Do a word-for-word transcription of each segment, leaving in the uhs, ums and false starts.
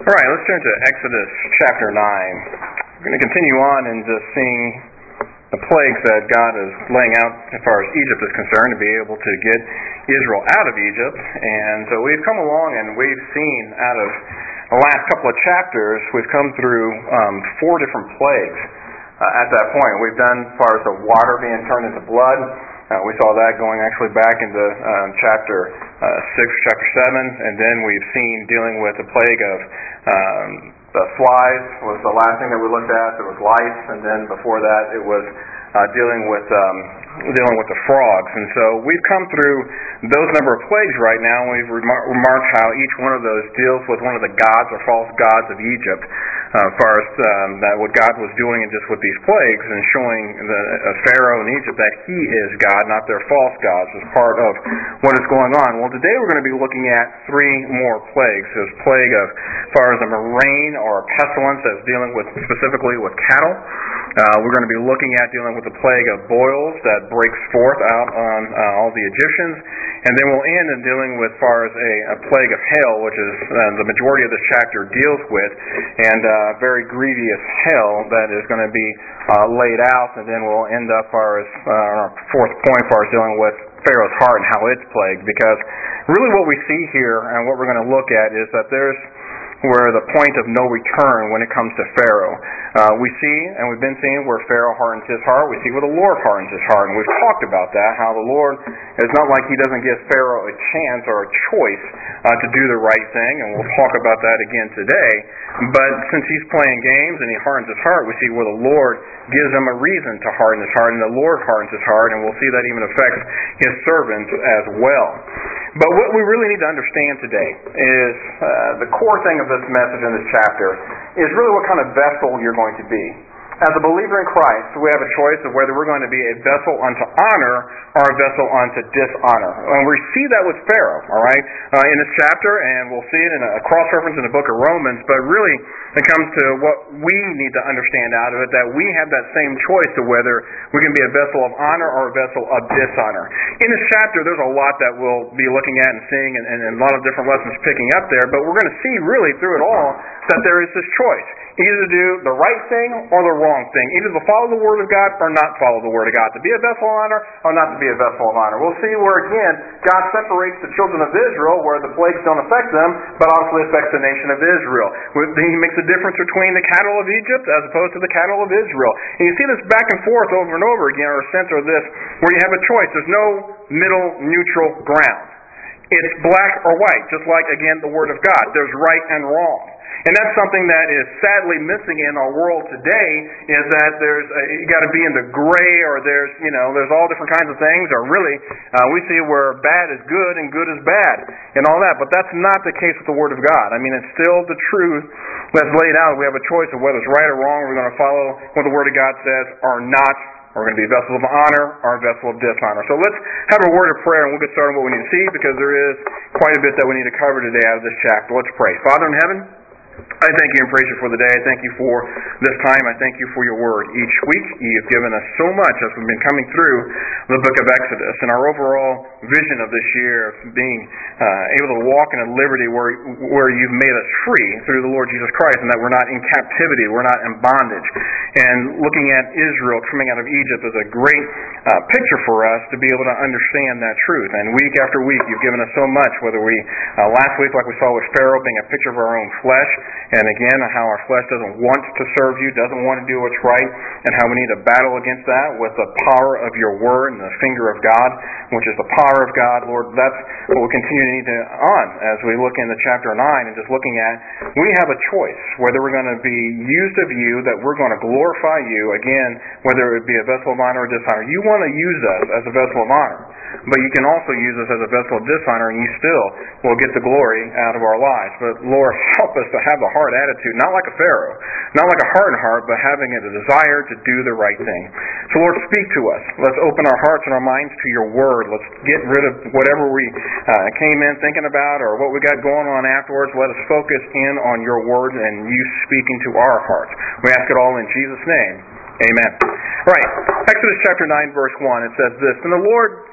All right, let's turn to Exodus chapter nine. We're going to continue on and just seeing the plagues that God is laying out as far as Egypt is concerned to be able to get Israel out of Egypt. And so we've come along and we've seen out of the last couple of chapters, we've come through um, four different plagues uh, at that point. We've done as far as the water being turned into blood. Uh, we saw that going actually back into um, chapter uh, six, chapter seven, and then we've seen dealing with the plague of um, the flies was the last thing that we looked at. There was lice, and then before that it was uh, dealing with um, dealing with the frogs. And so we've come through those number of plagues right now, and we've remar- remarked how each one of those deals with one of the gods or false gods of Egypt. Uh, as far as um, that what God was doing and just with these plagues and showing the uh, Pharaoh in Egypt that he is God, not their false gods, as part of what is going on. Well, today we're going to be looking at three more plagues. This plague of, as far as a murrain or a pestilence that's dealing with specifically with cattle. Uh, we're going to be looking at dealing with the plague of boils that breaks forth out on uh, all the Egyptians. And then we'll end in dealing with, as far as a, a plague of hail, which is uh, the majority of this chapter deals with, and uh, very grievous hail that is going to be uh, laid out. And then we'll end up, as far as uh, our fourth point, as far as dealing with Pharaoh's heart and how it's plagued. Because really what we see here and what we're going to look at is that there's where the point of no return when it comes to Pharaoh. Uh, we see, and we've been seeing where Pharaoh hardens his heart. We see where the Lord hardens his heart, and we've talked about that, how the Lord, it's not like he doesn't give Pharaoh a chance or a choice uh, to do the right thing, and we'll talk about that again today. But since he's playing games and he hardens his heart, we see where the Lord gives him a reason to harden his heart, and the Lord hardens his heart, and we'll see that even affects his servants as well. But what we really need to understand today is uh, the core thing of this message in this chapter is really what kind of vessel you're going to be. As a believer in Christ, we have a choice of whether we're going to be a vessel unto honor or a vessel unto dishonor. And we see that with Pharaoh, all right, uh, in this chapter, and we'll see it in a cross-reference in the book of Romans, but really it comes to what we need to understand out of it, that we have that same choice to whether we can be a vessel of honor or a vessel of dishonor. In this chapter, there's a lot that we'll be looking at and seeing, and, and a lot of different lessons picking up there, but we're going to see really through it all that there is this choice. Either to do the right thing or the wrong thing. Either to follow the Word of God or not follow the Word of God. To be a vessel of honor or not to be a vessel of honor. We'll see where, again, God separates the children of Israel where the plagues don't affect them, but obviously affects the nation of Israel. He makes a difference between the cattle of Egypt as opposed to the cattle of Israel. And you see this back and forth over and over again, or a sense of this, where you have a choice. There's no middle neutral ground. It's black or white, just like, again, the Word of God. There's right and wrong. And that's something that is sadly missing in our world today, is that there's a, you got to be in the gray, or there's, you know, there's all different kinds of things, or really, uh, we see where bad is good and good is bad, and all that. But that's not the case with the Word of God. I mean, it's still the truth that's laid out. We have a choice of whether it's right or wrong. We're going to follow what the Word of God says or not. We're going to be a vessel of honor or a vessel of dishonor. So let's have a word of prayer, and we'll get started on what we need to see, because there is quite a bit that we need to cover today out of this chapter. Let's pray. Father in heaven, I thank you and praise you for the day. I thank you for this time. I thank you for your word. Each week you've given us so much as we've been coming through the book of Exodus. And our overall vision of this year of being uh, able to walk in a liberty where, where you've made us free through the Lord Jesus Christ, and that we're not in captivity, we're not in bondage. And looking at Israel coming out of Egypt is a great uh, picture for us to be able to understand that truth. And week after week you've given us so much, whether we, uh, last week like we saw with Pharaoh being a picture of our own flesh, and again, how our flesh doesn't want to serve you, doesn't want to do what's right, and how we need to battle against that with the power of your word and the finger of God, which is the power of God. Lord, that's what we continue to need to on as we look into chapter nine and just looking at, we have a choice whether we're going to be used of you, that we're going to glorify you, again, whether it be a vessel of honor or dishonor. You want to use us as a vessel of honor, but you can also use us as a vessel of dishonor, and you still will get the glory out of our lives. But Lord, help us to have the hard attitude, not like a Pharaoh, not like a hardened heart, but having a desire to do the right thing. So Lord, speak to us. Let's open our hearts and our minds to your word. Let's get rid of whatever we uh, came in thinking about or what we got going on afterwards. Let us focus in on your word and you speaking to our hearts. We ask it all in Jesus' name. Amen. Right. Exodus chapter nine, verse one, it says this, "And the Lord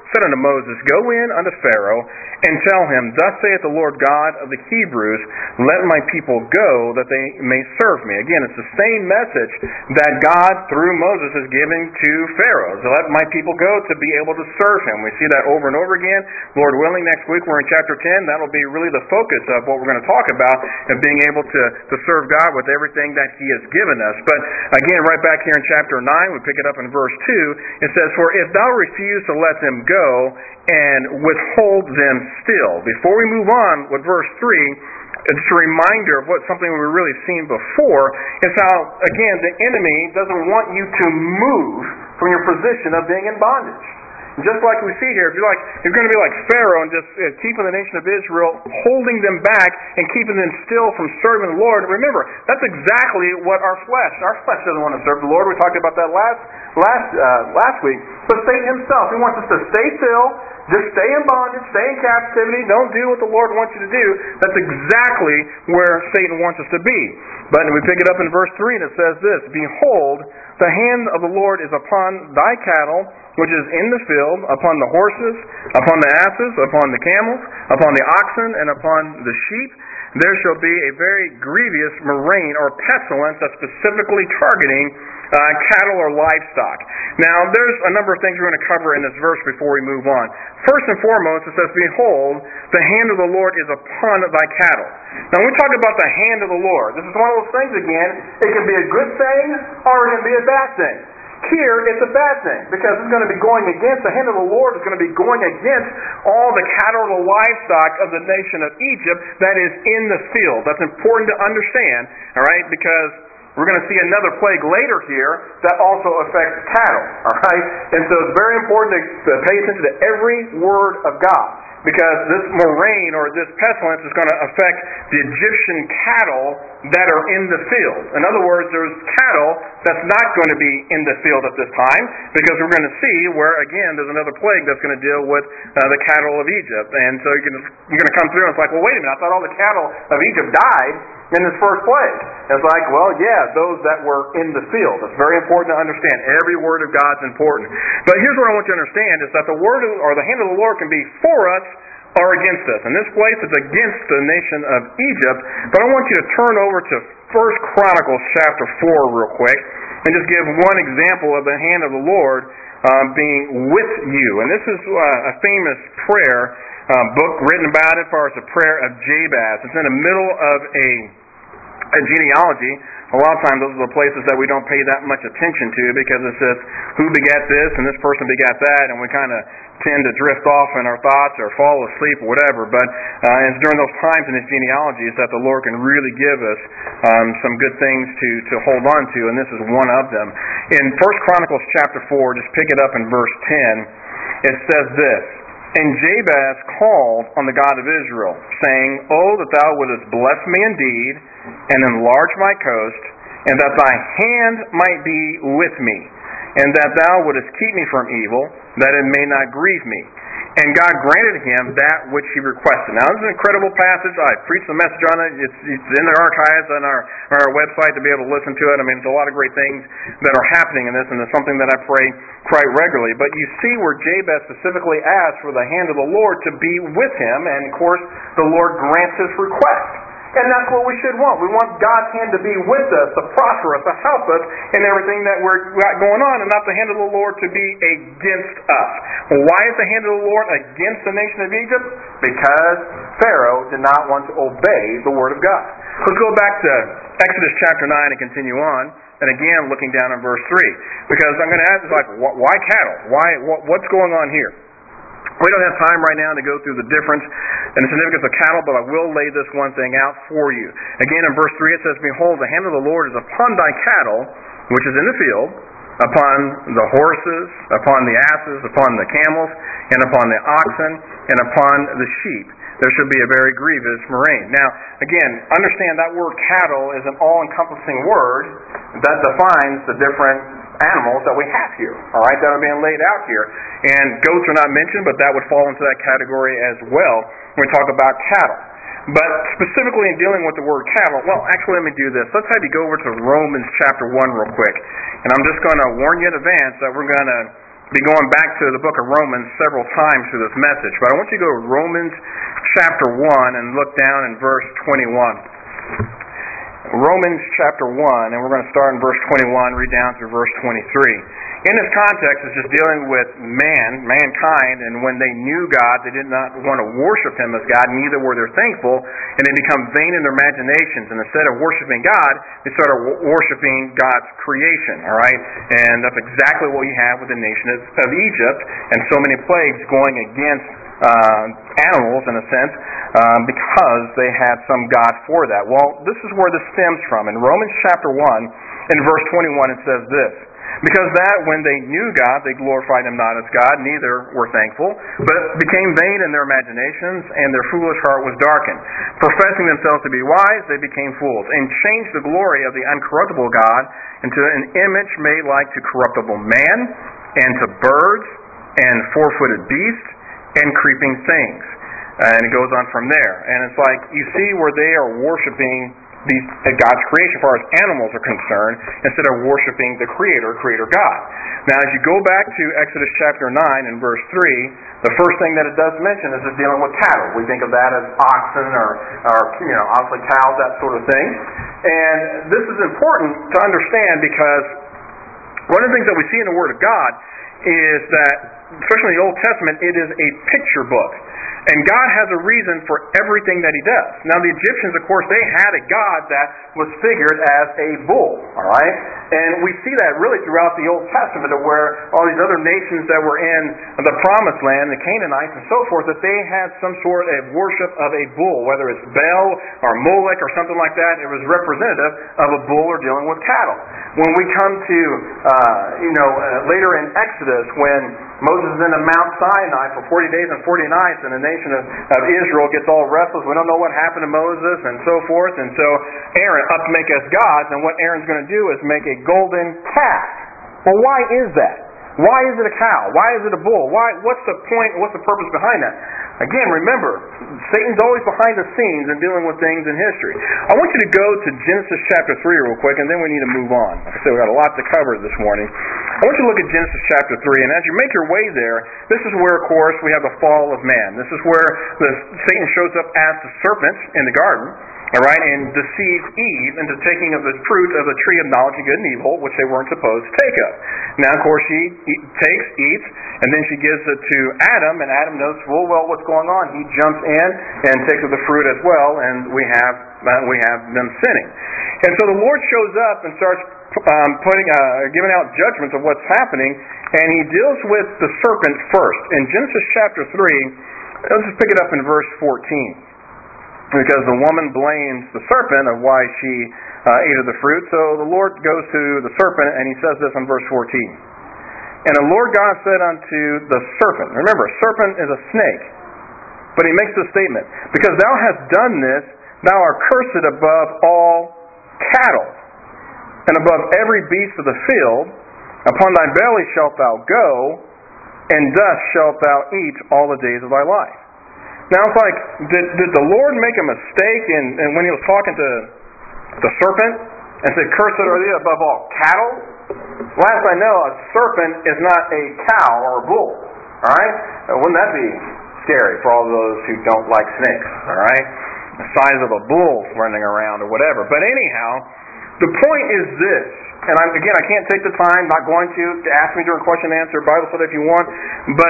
said unto Moses, Go in unto Pharaoh, and tell him, Thus saith the Lord God of the Hebrews, Let my people go, that they may serve me. Again, it's the same message that God, through Moses, is giving to Pharaoh. So let my people go to be able to serve him. We see that over and over again. Lord willing, next week we're in chapter ten. That'll be really the focus of what we're going to talk about, and being able to, to serve God with everything that he has given us. But again, right back here in chapter nine, we pick it up in verse two, it says, For if thou refuse to let them go, and withhold them still. Before we move on with verse three, it's a reminder of what something we've really seen before, is how, again, the enemy doesn't want you to move from your position of being in bondage. Just like we see here, if you're like you're going to be like Pharaoh and just uh, keeping the nation of Israel, holding them back and keeping them still from serving the Lord. Remember, that's exactly what our flesh. Our flesh doesn't want to serve the Lord. We talked about that last last uh, last week. But Satan himself, he wants us to stay still, just stay in bondage, stay in captivity. Don't do what the Lord wants you to do. That's exactly where Satan wants us to be. But we pick it up in verse three, and it says this: Behold, the hand of the Lord is upon thy cattle, which is in the field, upon the horses, upon the asses, upon the camels, upon the oxen, and upon the sheep. There shall be a very grievous murrain or pestilence that's specifically targeting uh, cattle or livestock. Now, there's a number of things we're going to cover in this verse before we move on. First and foremost, it says, Behold, the hand of the Lord is upon thy cattle. Now, when we talk about the hand of the Lord, this is one of those things, again, it can be a good thing or it can be a bad thing. Here, it's a bad thing, because it's going to be going against, the hand of the Lord is going to be going against all the cattle or the livestock of the nation of Egypt that is in the field. That's important to understand, all right, because we're going to see another plague later here that also affects cattle, all right? And so it's very important to pay attention to every word of God, because this murrain or this pestilence is going to affect the Egyptian cattle that are in the field. In other words, there's cattle that's not going to be in the field at this time, because we're going to see where, again, there's another plague that's going to deal with uh, the cattle of Egypt. And so you're going, to, you're going to come through and it's like, well, wait a minute, I thought all the cattle of Egypt died in this first plague. It's like, well, yeah, those that were in the field. It's very important to understand. Every word of God's important. But here's what I want you to understand, is that the word of, or the hand of the Lord can be for us or against us. In this place, it's against the nation of Egypt. But I want you to turn over to First Chronicles chapter four real quick, and just give one example of the hand of the Lord um, being with you. And this is uh, a famous prayer um, book written about it, as far as the prayer of Jabez. It's in the middle of a, a genealogy. A lot of times those are the places that we don't pay that much attention to, because it says, who begat this, and this person begat that, and we kind of tend to drift off in our thoughts or fall asleep or whatever. But uh, it's during those times in his genealogies that the Lord can really give us um, some good things to, to hold on to, and this is one of them. In First Chronicles chapter four, just pick it up in verse ten, it says this: And Jabez called on the God of Israel, saying, Oh, that thou wouldest bless me indeed, and enlarge my coast, and that thy hand might be with me, and that thou wouldest keep me from evil, that it may not grieve me. And God granted him that which he requested. Now, this is an incredible passage. I preached the message on it. It's, it's in the archives on our, on our website to be able to listen to it. I mean, there's a lot of great things that are happening in this, and it's something that I pray quite regularly. But you see where Jabez specifically asked for the hand of the Lord to be with him, and of course, the Lord grants his request. And that's what we should want. We want God's hand to be with us, to prosper us, to help us in everything that we're got going on, and not the hand of the Lord to be against us. Well, why is the hand of the Lord against the nation of Egypt? Because Pharaoh did not want to obey the word of God. Let's go back to Exodus chapter nine and continue on. And again, looking down in verse three. Because I'm going to ask, like, why cattle? Why? What's going on here? We don't have time right now to go through the difference and the significance of cattle, but I will lay this one thing out for you. Again, in verse three it says, Behold, the hand of the Lord is upon thy cattle, which is in the field, upon the horses, upon the asses, upon the camels, and upon the oxen, and upon the sheep. There should be a very grievous murrain. Now, again, understand that word cattle is an all-encompassing word that defines the different animals that we have here, all right, that are being laid out here. And goats are not mentioned, but that would fall into that category as well when we talk about cattle. But specifically in dealing with the word cattle, well, actually, let me do this. Let's have you go over to Romans chapter one real quick. And I'm just going to warn you in advance that we're going to be going back to the book of Romans several times through this message, but I want you to go to Romans chapter one and look down in verse twenty-one. Romans chapter one, and we're going to start in verse twenty-one, read down through verse twenty-three. In this context, it's just dealing with man, mankind, and when they knew God, they did not want to worship Him as God, neither were they thankful, and they become vain in their imaginations. And instead of worshiping God, they started worshiping God's creation, all right? And that's exactly what you have with the nation of Egypt, and so many plagues going against uh, animals, in a sense, um, because they had some God for that. Well, this is where this stems from. In Romans chapter one, in verse twenty-one, it says this: because that when they knew God, they glorified Him not as God, neither were thankful, but became vain in their imaginations, and their foolish heart was darkened. Professing themselves to be wise, they became fools, and changed the glory of the uncorruptible God into an image made like to corruptible man, and to birds, and four-footed beasts, and creeping things. And it goes on from there. And it's like, you see where they are worshiping these, God's creation, as far as animals are concerned, instead of worshiping the Creator, Creator God. Now, as you go back to Exodus chapter nine and verse three, the first thing that it does mention is it's dealing with cattle. We think of that as oxen or, or you know, obviously cows, that sort of thing. And this is important to understand because one of the things that we see in the Word of God is that, especially in the Old Testament, it is a picture book. And God has a reason for everything that He does. Now, the Egyptians, of course, they had a God that was figured as a bull, all right? And we see that really throughout the Old Testament, where all these other nations that were in the Promised Land, the Canaanites and so forth, that they had some sort of worship of a bull, whether it's Baal or Molech or something like that. It was representative of a bull or dealing with cattle. When we come to, uh, you know, uh, later in Exodus, when Moses is in the Mount Sinai for forty days and forty nights, and the nation of, of Israel gets all restless. We don't know what happened to Moses and so forth. And so Aaron, up to make us gods, and what Aaron's going to do is make a golden calf. Well, why is that? Why is it a cow? Why is it a bull? Why? What's the point? What's the purpose behind that? Again, remember, Satan's always behind the scenes and dealing with things in history. I want you to go to Genesis chapter three real quick, and then we need to move on. Like I said, we've got a lot to cover this morning. I want you to look at Genesis chapter three, and as you make your way there, this is where, of course, we have the fall of man. This is where the, Satan shows up as the serpent in the garden. All right, and deceives Eve into taking of the fruit of the tree of knowledge of good and evil, which they weren't supposed to take of. Now, of course, she eat, takes, eats, and then she gives it to Adam, and Adam knows full well what's going on. He jumps in and takes of the fruit as well, and we have uh, we have them sinning. And so the Lord shows up and starts um, putting uh, giving out judgments of what's happening, and He deals with the serpent first. In Genesis chapter three, let's just pick it up in verse fourteen. Because the woman blames the serpent of why she uh, ate of the fruit. So the Lord goes to the serpent, and He says this in verse fourteen. And the Lord God said unto the serpent, remember, a serpent is a snake, but He makes this statement, because thou hast done this, thou art cursed above all cattle, and above every beast of the field. Upon thy belly shalt thou go, and dust shalt thou eat all the days of thy life. Now it's like, did, did the Lord make a mistake in, in when He was talking to the serpent and said, cursed are thee above all cattle? Last I know, a serpent is not a cow or a bull. Alright? Wouldn't that be scary for all those who don't like snakes? Alright? The size of a bull running around or whatever. But anyhow, the point is this, and I'm, again, I can't take the time, not going to, to ask me during question and answer, Bible study if you want, but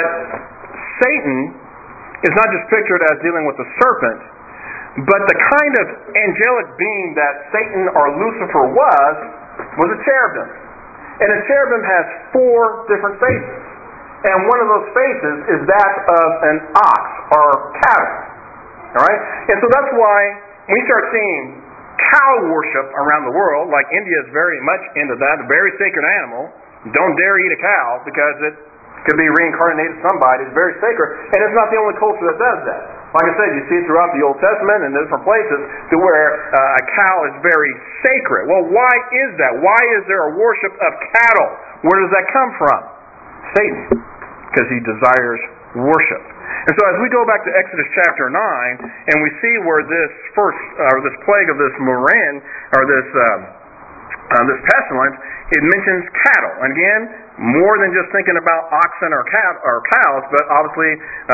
Satan is not just pictured as dealing with the serpent, but the kind of angelic being that Satan or Lucifer was, was a cherubim. And a cherubim has four different faces. And one of those faces is that of an ox or cattle. Alright? And so that's why we start seeing cow worship around the world, like India is very much into that, a very sacred animal. Don't dare eat a cow because it could be reincarnated somebody. It's very sacred, and it's not the only culture that does that. Like I said, you see it throughout the Old Testament and different places to where uh, a cow is very sacred. Well, why is that? Why is there a worship of cattle? Where does that come from? Satan, because he desires worship. And so as we go back to Exodus chapter nine, and we see where this first, or this plague of this murrain, or this uh, uh, this pestilence, it mentions cattle. And again, more than just thinking about oxen or, cow, or cows, but obviously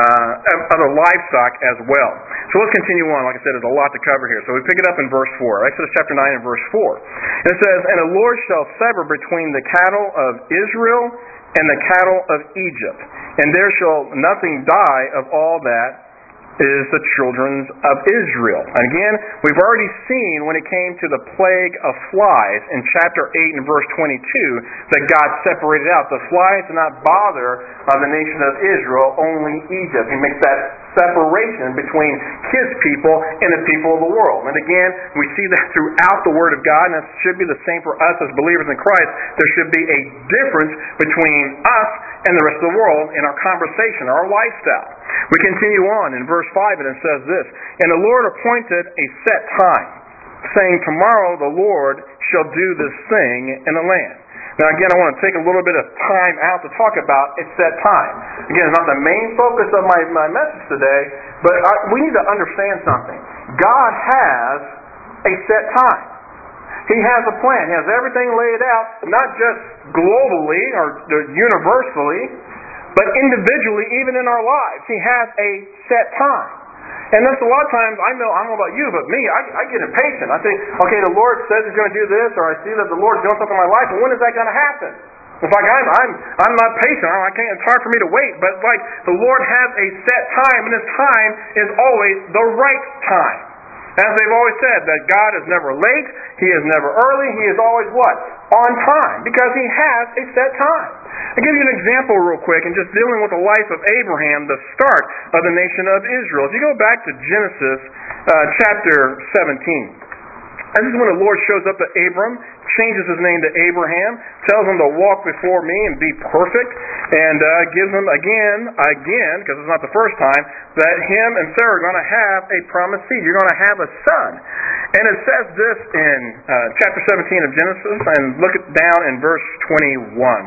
uh, other livestock as well. So let's continue on. Like I said, there's a lot to cover here. So we pick it up in verse four. Exodus chapter nine and verse four. And it says, "And the Lord shall sever between the cattle of Israel and the cattle of Egypt, and there shall nothing die of all that is the children of Israel." And again, we've already seen when it came to the plague of flies in chapter eight and verse twenty-two that God separated out. The flies did not bother uh, the nation of Israel, only Egypt. He makes that separation between His people and the people of the world. And again, we see that throughout the Word of God, and that should be the same for us as believers in Christ. There should be a difference between us and the rest of the world in our conversation, our lifestyle. We continue on in verse five, and it says this, "And the Lord appointed a set time, saying, Tomorrow the Lord shall do this thing in the land." Now again, I want to take a little bit of time out to talk about a set time. Again, it's not the main focus of my, my message today, but I, we need to understand something. God has a set time. He has a plan. He has everything laid out, not just globally or universally, but individually, even in our lives. He has a set time. And that's a lot of times, I know, I don't know about you, but me, I, I get impatient. I think, okay, the Lord says He's going to do this, or I see that the Lord's doing something in my life, and when is that going to happen? It's like I'm, I'm, I'm not patient. I can't. It's hard for me to wait. But it's like the Lord has a set time, and His time is always the right time. As they've always said, that God is never late, He is never early, He is always what? On time. Because He has a set time. I'll give you an example real quick, and just dealing with the life of Abraham, the start of the nation of Israel. If you go back to Genesis uh, chapter seventeen, this is when the Lord shows up to Abram, changes his name to Abraham, tells him to walk before me and be perfect, and uh, gives him again, again, because it's not the first time, that him and Sarah are going to have a promised seed. You're going to have a son. And it says this in uh, chapter seventeen of Genesis, and look it down in verse twenty-one.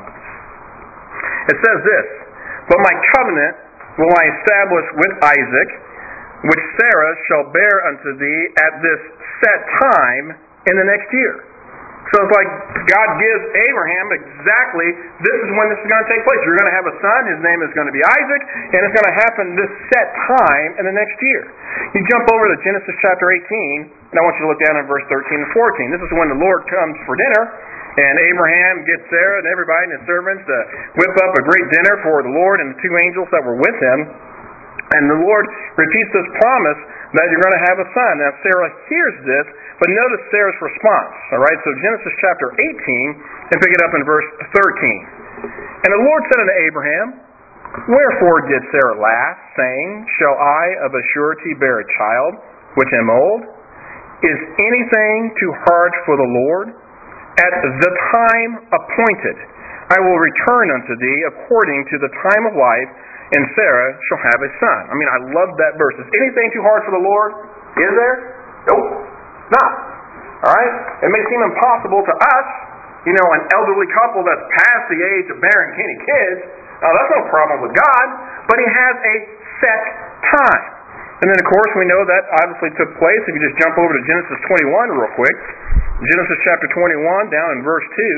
It says this, "But my covenant will I establish with Isaac, which Sarah shall bear unto thee at this set time in the next year." So it's like God gives Abraham exactly, this is when this is going to take place. You're going to have a son, his name is going to be Isaac, and it's going to happen this set time in the next year. You jump over to Genesis chapter eighteen, and I want you to look down in verse thirteen and fourteen. This is when the Lord comes for dinner, and Abraham gets Sarah and everybody and his servants to whip up a great dinner for the Lord and the two angels that were with him. And the Lord repeats this promise that you're going to have a son. Now Sarah hears this, but notice Sarah's response. All right, so Genesis chapter eighteen, and pick it up in verse thirteen. "And the Lord said unto Abraham, Wherefore did Sarah laugh, saying, Shall I of a surety bear a child, which am old? Is anything too hard for the Lord? At the time appointed, I will return unto thee according to the time of life, and Sarah shall have a son." I mean, I love that verse. Is anything too hard for the Lord? Is there? Nope. Not. All right? It may seem impossible to us, you know, an elderly couple that's past the age of bearing any kids. Uh, that's no problem with God. But He has a set time. And then, of course, we know that obviously took place. If you just jump over to Genesis twenty-one real quick. Genesis chapter twenty-one, down in verse two.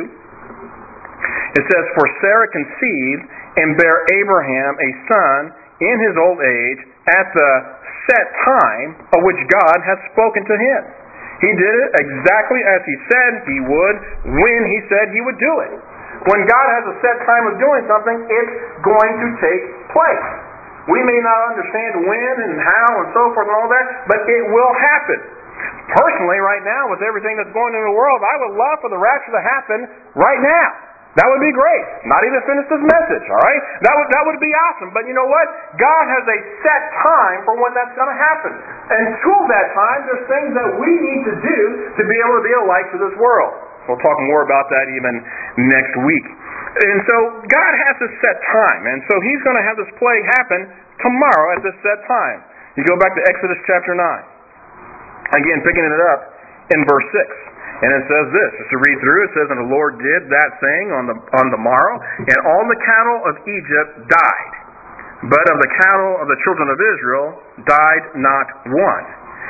It says, "For Sarah conceived and bare Abraham a son in his old age at the set time of which God had spoken to him. He did it exactly as He said He would when He said He would do it." When God has a set time of doing something, it's going to take place. We may not understand when and how and so forth and all that, but it will happen. Personally, right now, with everything that's going on in the world, I would love for the rapture to happen right now. That would be great. Not even finish this message, all right? That would that would be awesome. But you know what? God has a set time for when that's going to happen. Until that time, there's things that we need to do to be able to be a light to this world. We'll talk more about that even next week. And so God has this set time. And so He's going to have this plague happen tomorrow at this set time. You go back to Exodus chapter nine. Again, picking it up in verse six. And it says this, just to read through, it says, "And the Lord did that thing on the on the morrow, and all the cattle of Egypt died. But of the cattle of the children of Israel died not one.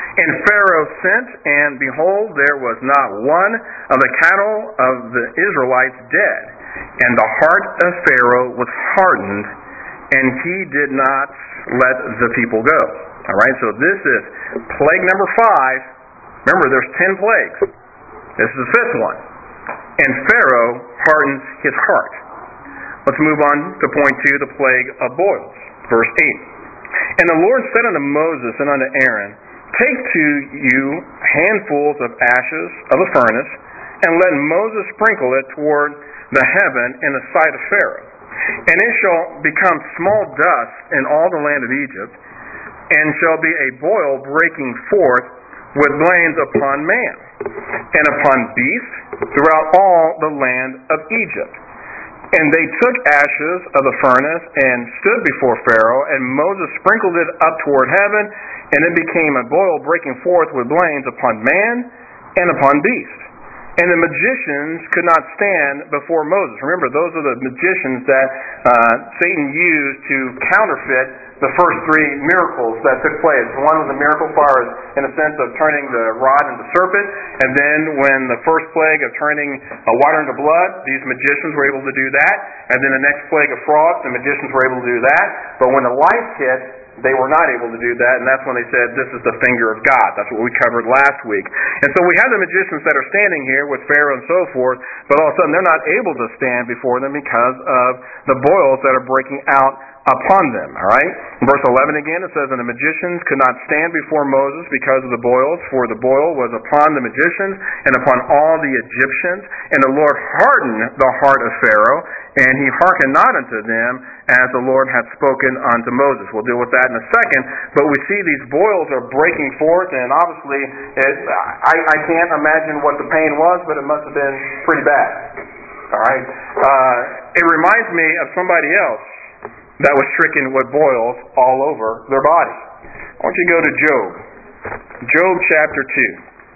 And Pharaoh sent, and behold, there was not one of the cattle of the Israelites dead. And the heart of Pharaoh was hardened, and he did not let the people go. All right, so this is plague number five. Remember, there's ten plagues. This is the fifth one. And Pharaoh hardens his heart. Let's move on to point two, the plague of boils. Verse eight. And the Lord said unto Moses and unto Aaron, take to you handfuls of ashes of the furnace, and let Moses sprinkle it toward the heaven in the sight of Pharaoh. And it shall become small dust in all the land of Egypt, and shall be a boil breaking forth with blains upon man, and upon beast throughout all the land of Egypt. And they took ashes of the furnace and stood before Pharaoh, and Moses sprinkled it up toward heaven, and it became a boil breaking forth with blains upon man and upon beast. And the magicians could not stand before Moses. Remember, those are the magicians that uh, Satan used to counterfeit the first three miracles that took place. One was a miracle far as in a sense of turning the rod into serpent, and then when the first plague of turning uh, water into blood, these magicians were able to do that. And then the next plague of frogs, the magicians were able to do that. But when the lice hit, they were not able to do that, and that's when they said, this is the finger of God. That's what we covered last week. And so we have the magicians that are standing here with Pharaoh and so forth, but all of a sudden they're not able to stand before them because of the boils that are breaking out upon them. All right? In verse eleven again, it says, and the magicians could not stand before Moses because of the boils, for the boil was upon the magicians and upon all the Egyptians. And the Lord hardened the heart of Pharaoh, and he hearkened not unto them, as the Lord had spoken unto Moses. We'll deal with that in a second. But we see these boils are breaking forth, and obviously, it, I, I can't imagine what the pain was, but it must have been pretty bad. All right? Uh, it reminds me of somebody else that was stricken with boils all over their body. I want you to go to Job. Job chapter two.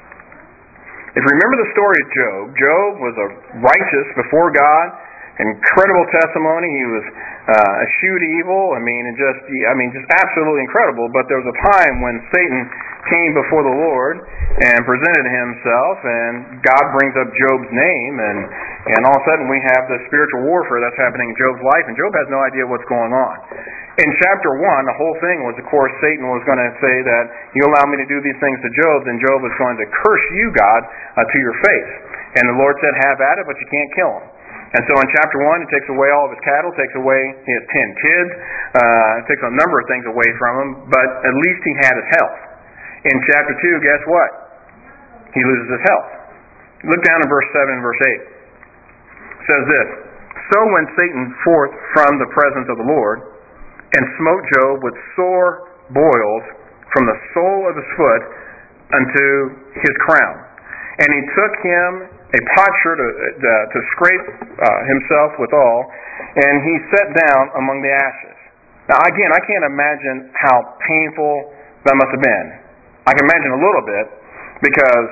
If you remember the story of Job, Job was a righteous before God, incredible testimony. He was uh, eschewed evil. I mean, and just I mean, just absolutely incredible. But there was a time when Satan came before the Lord and presented himself, and God brings up Job's name, and and all of a sudden we have the spiritual warfare that's happening in Job's life, and Job has no idea what's going on. In chapter one, the whole thing was, of course, Satan was going to say that you allow me to do these things to Job, then Job was going to curse you, God, uh, to your face. And the Lord said, have at it, but you can't kill him. And so in chapter one, it takes away all of his cattle, takes away his ten kids, uh, it takes a number of things away from him, but at least he had his health. In chapter two, guess what? He loses his health. Look down in verse seven and verse eight. It says this, so went Satan forth from the presence of the Lord, and smote Job with sore boils from the sole of his foot unto his crown. And he took him a potsherd to, uh, to scrape uh, himself withal, and he sat down among the ashes. Now again, I can't imagine how painful that must have been. I can imagine a little bit, because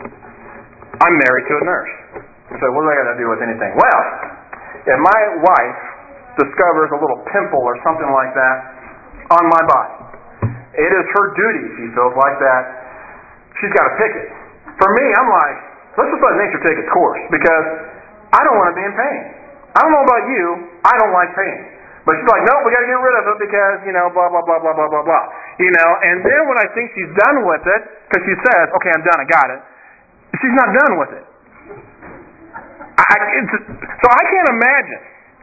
I'm married to a nurse. So what do I got to do with anything? Well, if my wife discovers a little pimple or something like that on my body, it is her duty, she feels like that, she's got to pick it. For me, I'm like, let's just let nature take its course, because I don't want to be in pain. I don't know about you, I don't like pain. But she's like, nope, we got to get rid of it because, you know, blah, blah, blah, blah, blah, blah, blah. You know, and then when I think she's done with it, because she says, okay, I'm done, I got it, she's not done with it. I, it's, so I can't imagine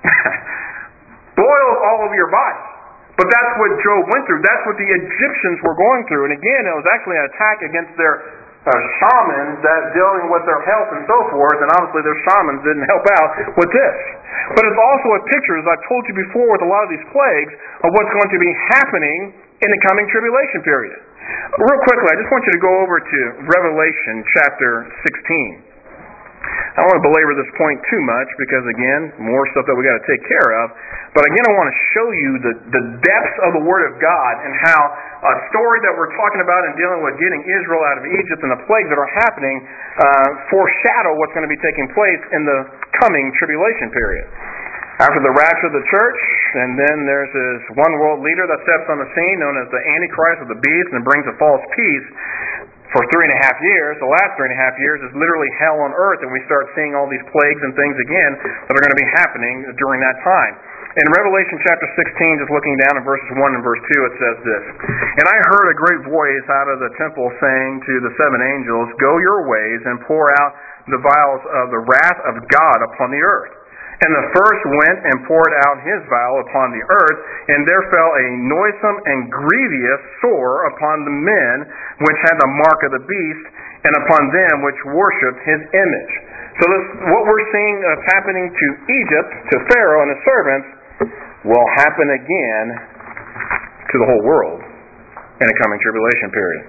boils all over your body. But that's what Job went through. That's what the Egyptians were going through. And again, it was actually an attack against their uh, shamans that dealing with their health and so forth. And obviously their shamans didn't help out with this. But it's also a picture, as I've told you before with a lot of these plagues, of what's going to be happening in the coming tribulation period. Real quickly, I just want you to go over to Revelation chapter sixteen. I don't want to belabor this point too much because, again, more stuff that we got to take care of. But again, I want to show you the, the depths of the Word of God and how a story that we're talking about and dealing with getting Israel out of Egypt and the plagues that are happening uh, foreshadow what's going to be taking place in the coming tribulation period. After the rapture of the church, and then there's this one world leader that steps on the scene known as the Antichrist or the beast and brings a false peace for three and a half years. The last three and a half years is literally hell on earth, and we start seeing all these plagues and things again that are going to be happening during that time. In Revelation chapter sixteen, just looking down in verses one and verse two, it says this, "And I heard a great voice out of the temple saying to the seven angels, 'Go your ways and pour out the vials of the wrath of God upon the earth.' And the first went and poured out his vial upon the earth, and there fell a noisome and grievous sore upon the men which had the mark of the beast, and upon them which worshipped his image." So this, what we're seeing of happening to Egypt, to Pharaoh and his servants, will happen again to the whole world in a coming tribulation period.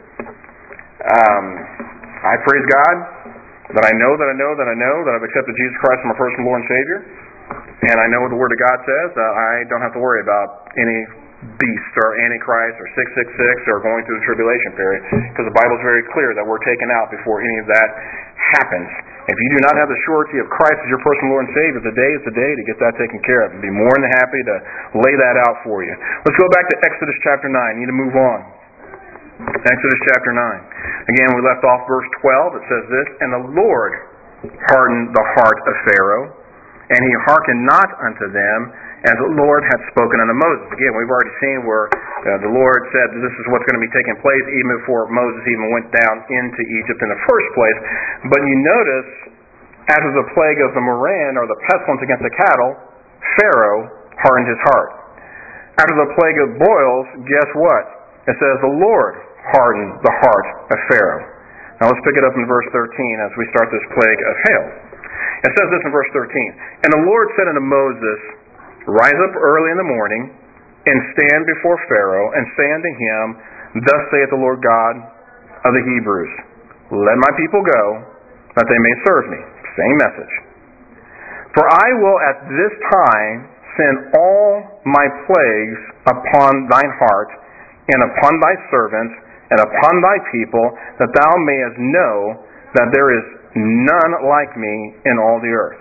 Um, I praise God that I know that I know that I know that I've accepted Jesus Christ as my personal Lord and Savior, and I know what the Word of God says, that I don't have to worry about any beast or Antichrist or six six six or going through the tribulation period, because the Bible is very clear that we're taken out before any of that happens. If you do not have the surety of Christ as your personal Lord and Savior, today is the day to get that taken care of. I'd be more than happy to lay that out for you. Let's go back to Exodus chapter nine. You need to move on. Exodus chapter nine. Again, we left off verse twelve. It says this, "And the Lord hardened the heart of Pharaoh, and he hearkened not unto them, as the Lord had spoken unto Moses." Again, we've already seen where uh, the Lord said this is what's going to be taking place even before Moses even went down into Egypt in the first place. But you notice, after the plague of the Moran, or the pestilence against the cattle, Pharaoh hardened his heart. After the plague of boils, guess what? It says the Lord hardened the heart of Pharaoh. Now let's pick it up in verse thirteen as we start this plague of hail. It says this in verse thirteen, "And the Lord said unto Moses, Rise up early in the morning, and stand before Pharaoh, and say unto him, Thus saith the Lord God of the Hebrews, Let my people go, that they may serve me." Same message. "For I will at this time send all my plagues upon thine heart, and upon thy servants, and upon thy people, that thou mayest know that there is none like me in all the earth."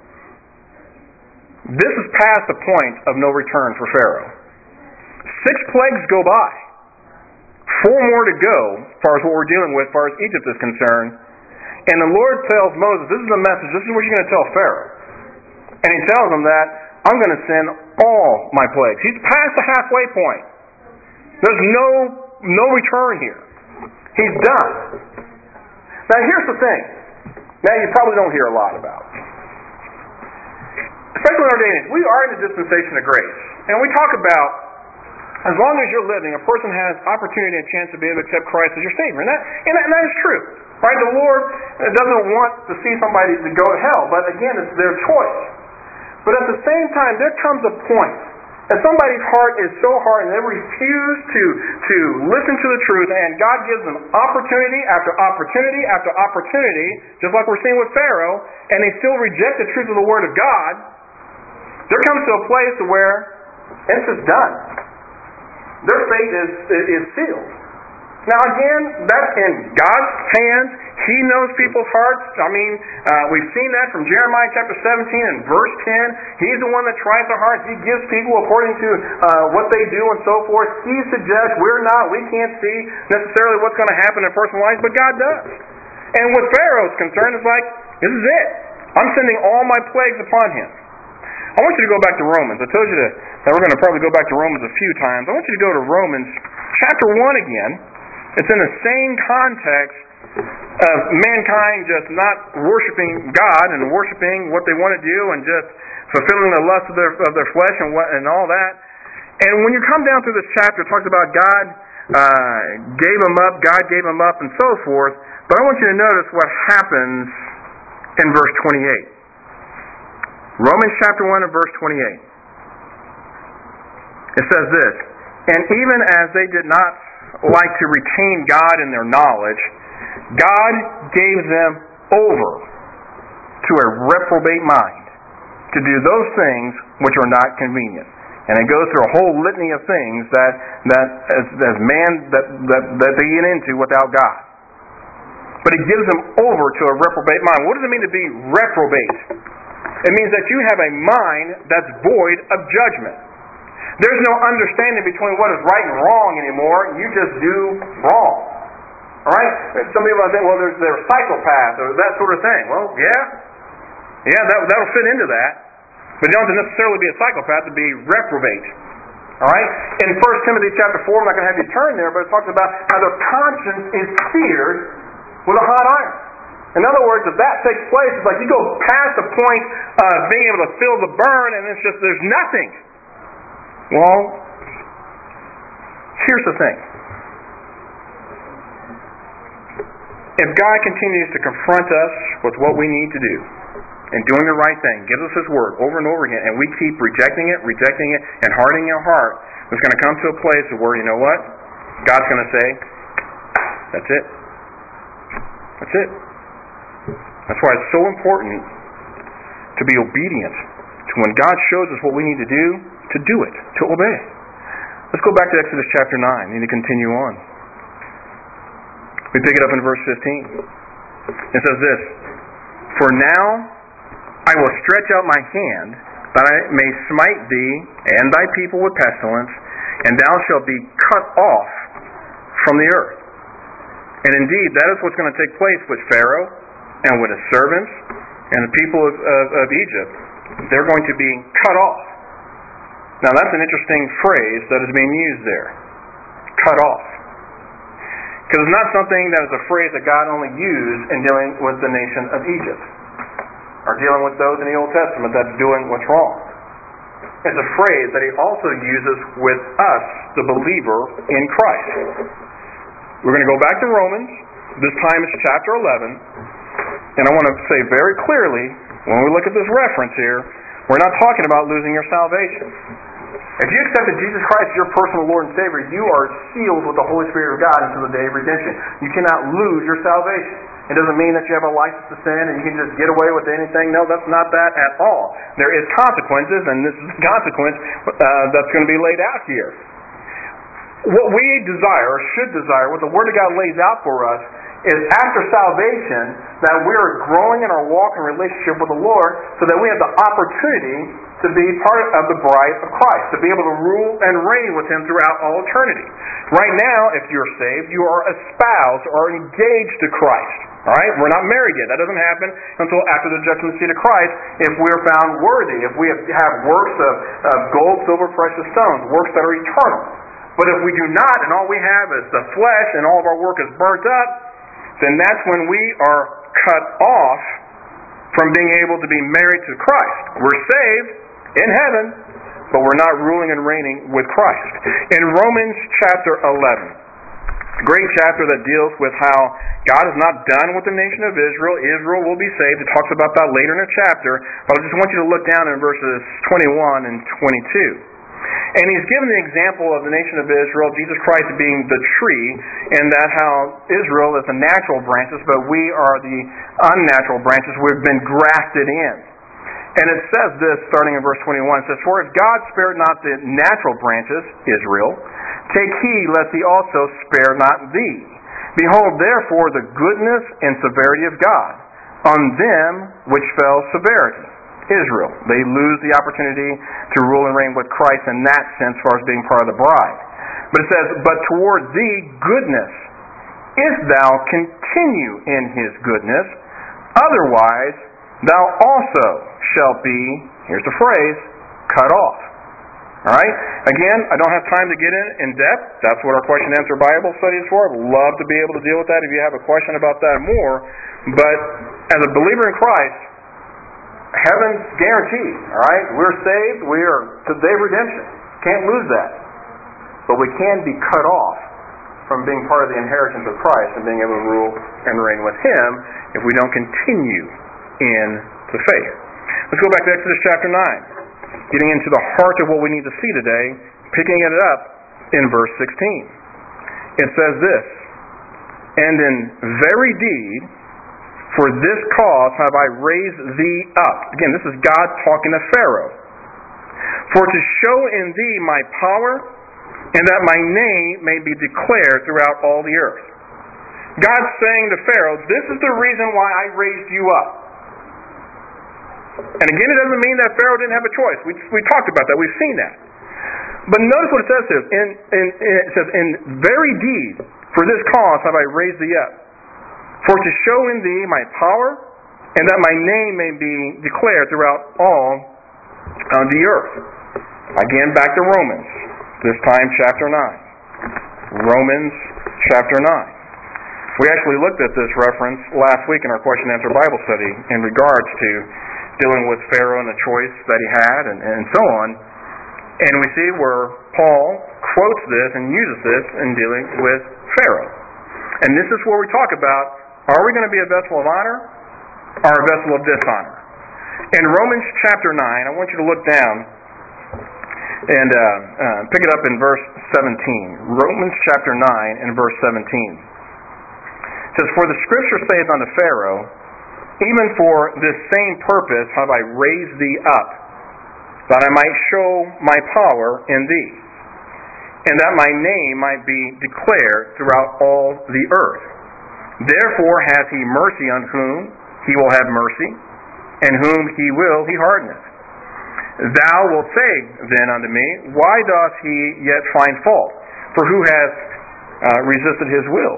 This is past the point of no return for Pharaoh. Six plagues go by. Four more to go, as far as what we're dealing with, as far as Egypt is concerned. And the Lord tells Moses, this is the message, this is what you're going to tell Pharaoh. And he tells him that, I'm going to send all my plagues. He's past the halfway point. There's no, no return here. He's done. Now here's the thing. Now you probably don't hear a lot about. Especially in our day and age, we are in the dispensation of grace. And we talk about, as long as you're living, a person has opportunity and a chance to be able to accept Christ as your Savior. And that, and that, and that is true. Right? The Lord doesn't want to see somebody to go to hell, but again, it's their choice. But at the same time, there comes a point that somebody's heart is so hard and they refuse to, to listen to the truth, and God gives them opportunity after opportunity after opportunity, just like we're seeing with Pharaoh, and they still reject the truth of the Word of God. There comes to a place to where it's just done. Their fate is, is sealed. Now again, that's in God's hands. He knows people's hearts. I mean, uh, we've seen that from Jeremiah chapter seventeen and verse ten. He's the one that tries the hearts. He gives people according to uh, what they do and so forth. He suggests, we're not, we can't see necessarily what's going to happen in personal life, but God does. And with Pharaoh's concern, it's like, this is it. I'm sending all my plagues upon him. I want you to go back to Romans. I told you to, that we're going to probably go back to Romans a few times. I want you to go to Romans chapter one again. It's in the same context of mankind just not worshiping God and worshiping what they want to do and just fulfilling the lust of their, of their flesh and what and all that. And when you come down through this chapter, it talks about God uh, gave them up, God gave them up, and so forth. But I want you to notice what happens in verse twenty-eight. Romans chapter one and verse twenty-eight. It says this, "And even as they did not like to retain God in their knowledge, God gave them over to a reprobate mind to do those things which are not convenient." And it goes through a whole litany of things that that as, as man that, that that they get into without God. But He gives them over to a reprobate mind. What does it mean to be reprobate? It means that you have a mind that's void of judgment. There's no understanding between what is right and wrong anymore. You just do wrong. All right? Some people think, well, there's they're psychopaths or that sort of thing. Well, yeah. Yeah, that, that'll fit into that. But you don't have to necessarily be a psychopath to be reprobate. All right? In First Timothy chapter four, I'm not going to have you turn there, but it talks about how their conscience is seared with a hot iron. In other words, if that takes place, it's like you go past the point of being able to feel the burn, and it's just, there's nothing. Well, here's the thing. If God continues to confront us with what we need to do, and doing the right thing, gives us His Word over and over again, and we keep rejecting it, rejecting it, and hardening our heart, it's going to come to a place where, you know what? God's going to say, that's it. That's it. That's why it's so important to be obedient to when God shows us what we need to do, to do it, to obey. Let's go back to Exodus chapter nine. We need to continue on. We pick it up in verse fifteen. It says this, "For now I will stretch out my hand, that I may smite thee and thy people with pestilence, and thou shalt be cut off from the earth." And indeed, that is what's going to take place with Pharaoh and with his servants and the people of, of, of Egypt. They're going to be cut off. Now that's an interesting phrase that is being used there. Cut off. Because it's not something that is a phrase that God only used in dealing with the nation of Egypt, or dealing with those in the Old Testament that's doing what's wrong. It's a phrase that He also uses with us, the believer in Christ. We're going to go back to Romans. This time it's chapter eleven. And I want to say very clearly, when we look at this reference here, we're not talking about losing your salvation. If you accepted Jesus Christ as your personal Lord and Savior, you are sealed with the Holy Spirit of God until the day of redemption. You cannot lose your salvation. It doesn't mean that you have a license to sin and you can just get away with anything. No, that's not that at all. There is consequences, and this is the consequence uh, that's going to be laid out here. What we desire, or should desire, what the Word of God lays out for us, is after salvation that we are growing in our walk and relationship with the Lord so that we have the opportunity to be part of the bride of Christ, to be able to rule and reign with Him throughout all eternity. Right now, if you're saved, you are espoused or engaged to Christ. All right? We're not married yet. That doesn't happen until after the judgment seat of Christ if we're found worthy, if we have works of, of gold, silver, precious stones, works that are eternal. But if we do not, and all we have is the flesh and all of our work is burnt up, then that's when we are cut off from being able to be married to Christ. We're saved in heaven, but we're not ruling and reigning with Christ. In Romans chapter eleven, a great chapter that deals with how God is not done with the nation of Israel. Israel will be saved. It talks about that later in the chapter, but I just want you to look down in verses twenty-one and twenty-two. And he's given the example of the nation of Israel, Jesus Christ being the tree, and that how Israel is the natural branches, but we are the unnatural branches. We've been grafted in. And it says this, starting in verse twenty-one, it says, "For if God spared not the natural branches, Israel, take heed lest He also spare not thee. Behold, therefore, the goodness and severity of God on them which fell severity." Israel. They lose the opportunity to rule and reign with Christ in that sense as far as being part of the bride. But it says, "But toward thee goodness, if thou continue in His goodness, otherwise thou also shalt be," here's the phrase, "cut off." Alright? Again, I don't have time to get in in depth. That's what our question and answer Bible study is for. I'd love to be able to deal with that if you have a question about that more. But as a believer in Christ, heaven's guaranteed, all right? We're saved. We are to the day of redemption. Can't lose that. But we can be cut off from being part of the inheritance of Christ and being able to rule and reign with Him if we don't continue in the faith. Let's go back to Exodus chapter nine. Getting into the heart of what we need to see today, picking it up in verse sixteen. It says this, "And in very deed, for this cause have I raised thee up." Again, this is God talking to Pharaoh. "For to show in thee my power, and that my name may be declared throughout all the earth." God's saying to Pharaoh, this is the reason why I raised you up. And again, it doesn't mean that Pharaoh didn't have a choice. We, we talked about that. We've seen that. But notice what it says here. In, in, in, it says, in very deed, for this cause have I raised thee up, for to show in thee my power, and that my name may be declared throughout all uh, the earth. Again, back to Romans, this time chapter nine. Romans chapter nine. We actually looked at this reference last week in our question and answer Bible study in regards to dealing with Pharaoh and the choice that he had and, and so on. And we see where Paul quotes this and uses this in dealing with Pharaoh. And this is where we talk about, are we going to be a vessel of honor or a vessel of dishonor? In Romans chapter nine, I want you to look down and uh, uh, pick it up in verse seventeen. Romans chapter nine and verse seventeen. It says, for the scripture saith unto Pharaoh, even for this same purpose have I raised thee up, that I might show my power in thee, and that my name might be declared throughout all the earth. Therefore hath he mercy on whom he will have mercy, and whom he will he hardeneth. Thou wilt say then unto me, why doth he yet find fault? For who hath uh, resisted his will?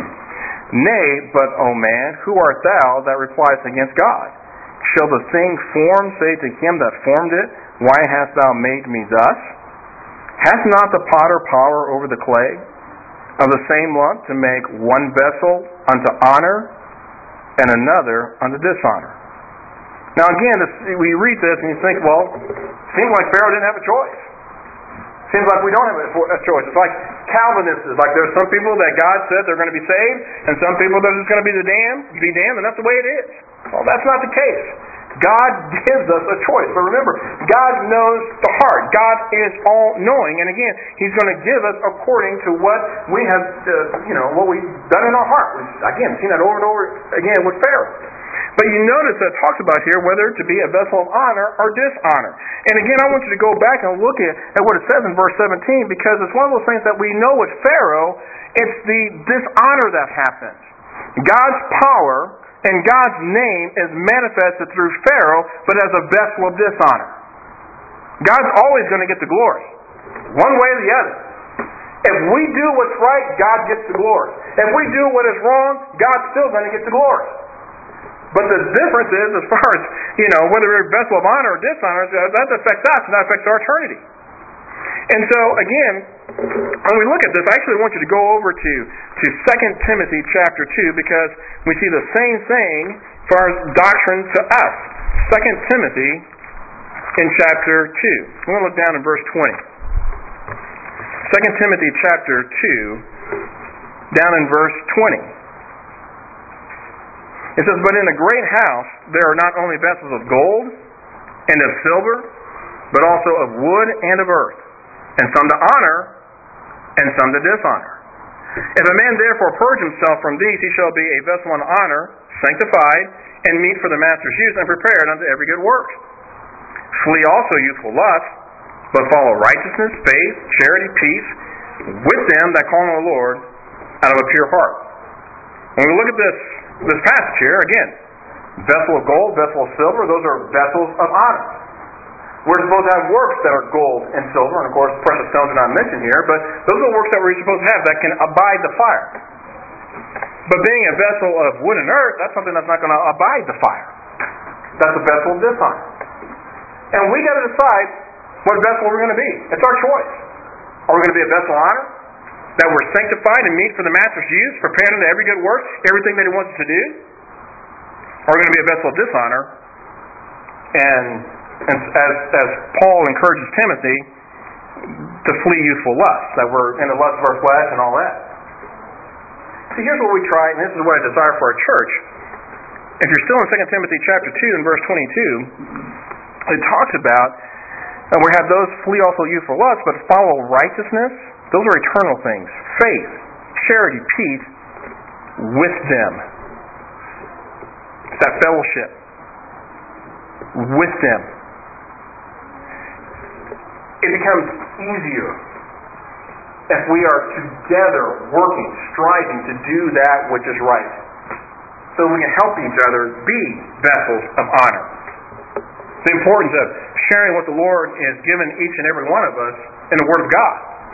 Nay, but, O man, who art thou that repliest against God? Shall the thing formed say to him that formed it, why hast thou made me thus? Hath not the potter power over the clay, of the same lump to make one vessel unto honor, and another unto dishonor? Now again, we read this and you think, well, it seems like Pharaoh didn't have a choice. Seems like we don't have a choice. It's like Calvinists. It's like there's some people that God said they're going to be saved, and some people that are just going to be the damned, be damned, and that's the way it is. Well, that's not the case. God gives us a choice. But remember, God knows the heart. God is all-knowing, and again, He's going to give us according to what we have, uh, you know, what we've done in our heart. We've, again, seen that over and over again with Pharaoh. But you notice that it talks about here whether to be a vessel of honor or dishonor. And again, I want you to go back and look at, at what it says in verse seventeen, because it's one of those things that we know with Pharaoh, it's the dishonor that happens. God's power and God's name is manifested through Pharaoh, but as a vessel of dishonor. God's always going to get the glory, one way or the other. If we do what's right, God gets the glory. If we do what is wrong, God's still going to get the glory. But the difference is, as far as, you know, whether we're a vessel of honor or dishonor, that affects us and that affects our eternity. And so, again, when we look at this, I actually want you to go over to, to Second Timothy chapter two, because we see the same thing as far as doctrine to us. Second Timothy in chapter two. We're going to look down in verse twenty. Second Timothy chapter two, down in verse twenty. It says, but in a great house there are not only vessels of gold and of silver, but also of wood and of earth, and some to honor and some to dishonor. If a man therefore purge himself from these, he shall be a vessel unto honor, sanctified, and meet for the master's use, and prepared unto every good work. Flee also youthful lust, but follow righteousness, faith, charity, peace, with them that call on the Lord out of a pure heart. When we look at this This passage here, again, vessel of gold, vessel of silver, those are vessels of honor. We're supposed to have works that are gold and silver, and of course precious stones are not mentioned here, but those are works that we're supposed to have that can abide the fire. But being a vessel of wood and earth, that's something that's not going to abide the fire. That's a vessel of dishonor. And we got to decide what vessel we're going to be. It's our choice. Are we going to be a vessel of honor? That we're sanctified and meet for the master's use, prepared unto every good work, everything that He wants us to do? Or are we going to be a vessel of dishonor? And, and as, as Paul encourages Timothy to flee youthful lust, that we're in the lust of our flesh and all that. See, here's what we try, and this is what I desire for our church. If you're still in Second Timothy chapter two and verse twenty-two, it talks about, and we have those flee also youthful lust, but follow righteousness. Those are eternal things. Faith, charity, peace with them. It's that fellowship with them. It becomes easier if we are together working, striving to do that which is right. So we can help each other be vessels of honor. The importance of sharing what the Lord has given each and every one of us in the Word of God.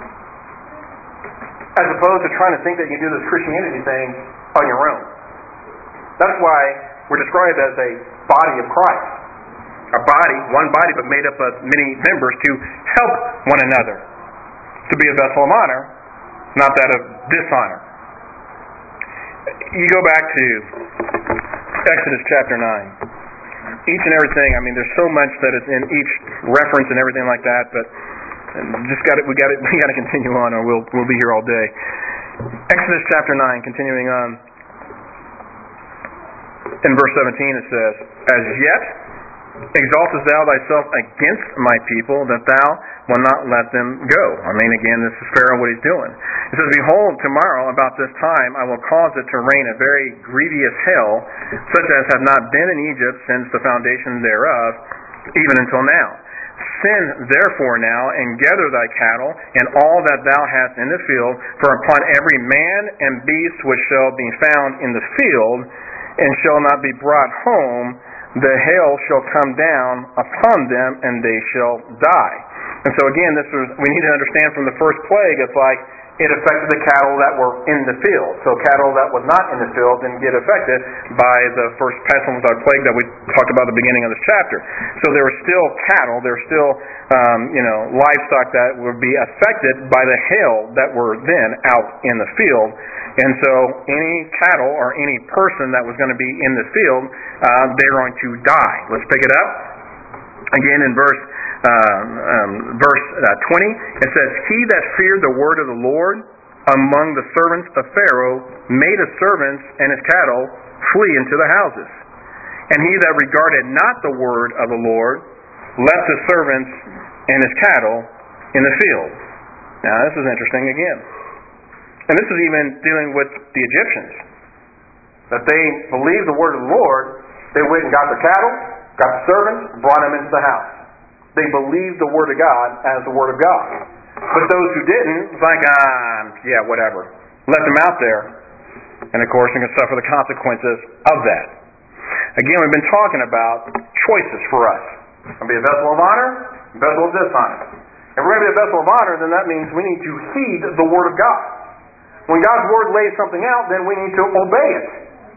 As opposed to trying to think that you do this Christianity thing on your own. That's why we're described as a body of Christ. A body, one body, but made up of many members to help one another. To be a vessel of honor, not that of dishonor. You go back to Exodus chapter nine. Each and everything, I mean, there's so much that is in each reference and everything like that, but just got it. We got it. We got to continue on, or we'll we'll be here all day. Exodus chapter nine, continuing on. In verse seventeen, it says, "As yet exaltest thou thyself against my people, that thou will not let them go." I mean, again, this is Pharaoh, what he's doing. It says, "Behold, tomorrow about this time I will cause it to rain a very grievous hail, such as have not been in Egypt since the foundation thereof, even until now. Send therefore now, and gather thy cattle, and all that thou hast in the field, for upon every man and beast which shall be found in the field, and shall not be brought home, the hail shall come down upon them, and they shall die." And so again, this was, we need to understand from the first plague, it's like it affected the cattle that were in the field. So cattle that was not in the field didn't get affected by the first pestilence or plague that we talked about at the beginning of this chapter. So there were still cattle, there were still um, you know, livestock that would be affected by the hail that were then out in the field. And so any cattle or any person that was going to be in the field, uh, they're going to die. Let's pick it up. Again in verse Um, um, verse uh, twenty, it says, "He that feared the word of the Lord among the servants of Pharaoh made his servants and his cattle flee into the houses. And he that regarded not the word of the Lord left his servants and his cattle in the field." Now this is interesting again. And this is even dealing with the Egyptians. That they believed the word of the Lord, they went and got their cattle, got the servants, brought them into the house. They believed the Word of God as the Word of God. But those who didn't, it's like, ah, yeah, whatever. Let them out there. And of course, you're going to suffer the consequences of that. Again, we've been talking about choices for us. Going to be a vessel of honor, a vessel of dishonor. If we're going to be a vessel of honor, then that means we need to heed the Word of God. When God's Word lays something out, then we need to obey it.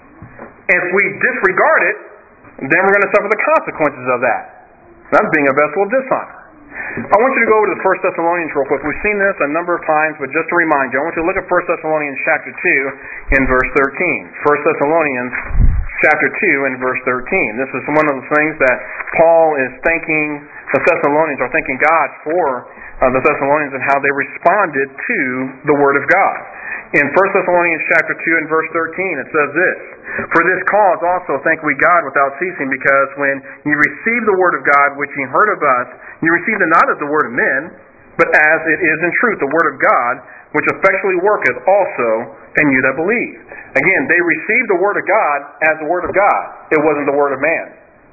If we disregard it, then we're going to suffer the consequences of that. That's being a vessel of dishonor. I want you to go over to the First Thessalonians real quick. We've seen this a number of times, but just to remind you, I want you to look at First Thessalonians chapter two in verse thirteen. First Thessalonians chapter two in verse thirteen. This is one of the things that Paul is thanking the Thessalonians, or thanking God for uh, the Thessalonians and how they responded to the Word of God. In First Thessalonians chapter two and verse thirteen, it says this, "For this cause also thank we God without ceasing, because when ye received the word of God which ye heard of us, ye received it not as the word of men, but as it is in truth the word of God, which effectually worketh also in you that believe." Again, they received the word of God as the word of God. It wasn't the word of man.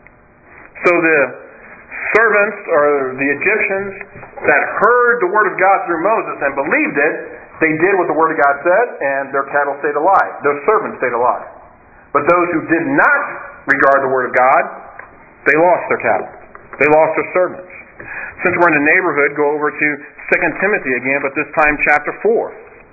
So the servants or the Egyptians that heard the word of God through Moses and believed it, they did what the Word of God said, and their cattle stayed alive. Their servants stayed alive. But those who did not regard the Word of God, they lost their cattle. They lost their servants. Since we're in the neighborhood, go over to Second Timothy again, but this time chapter four.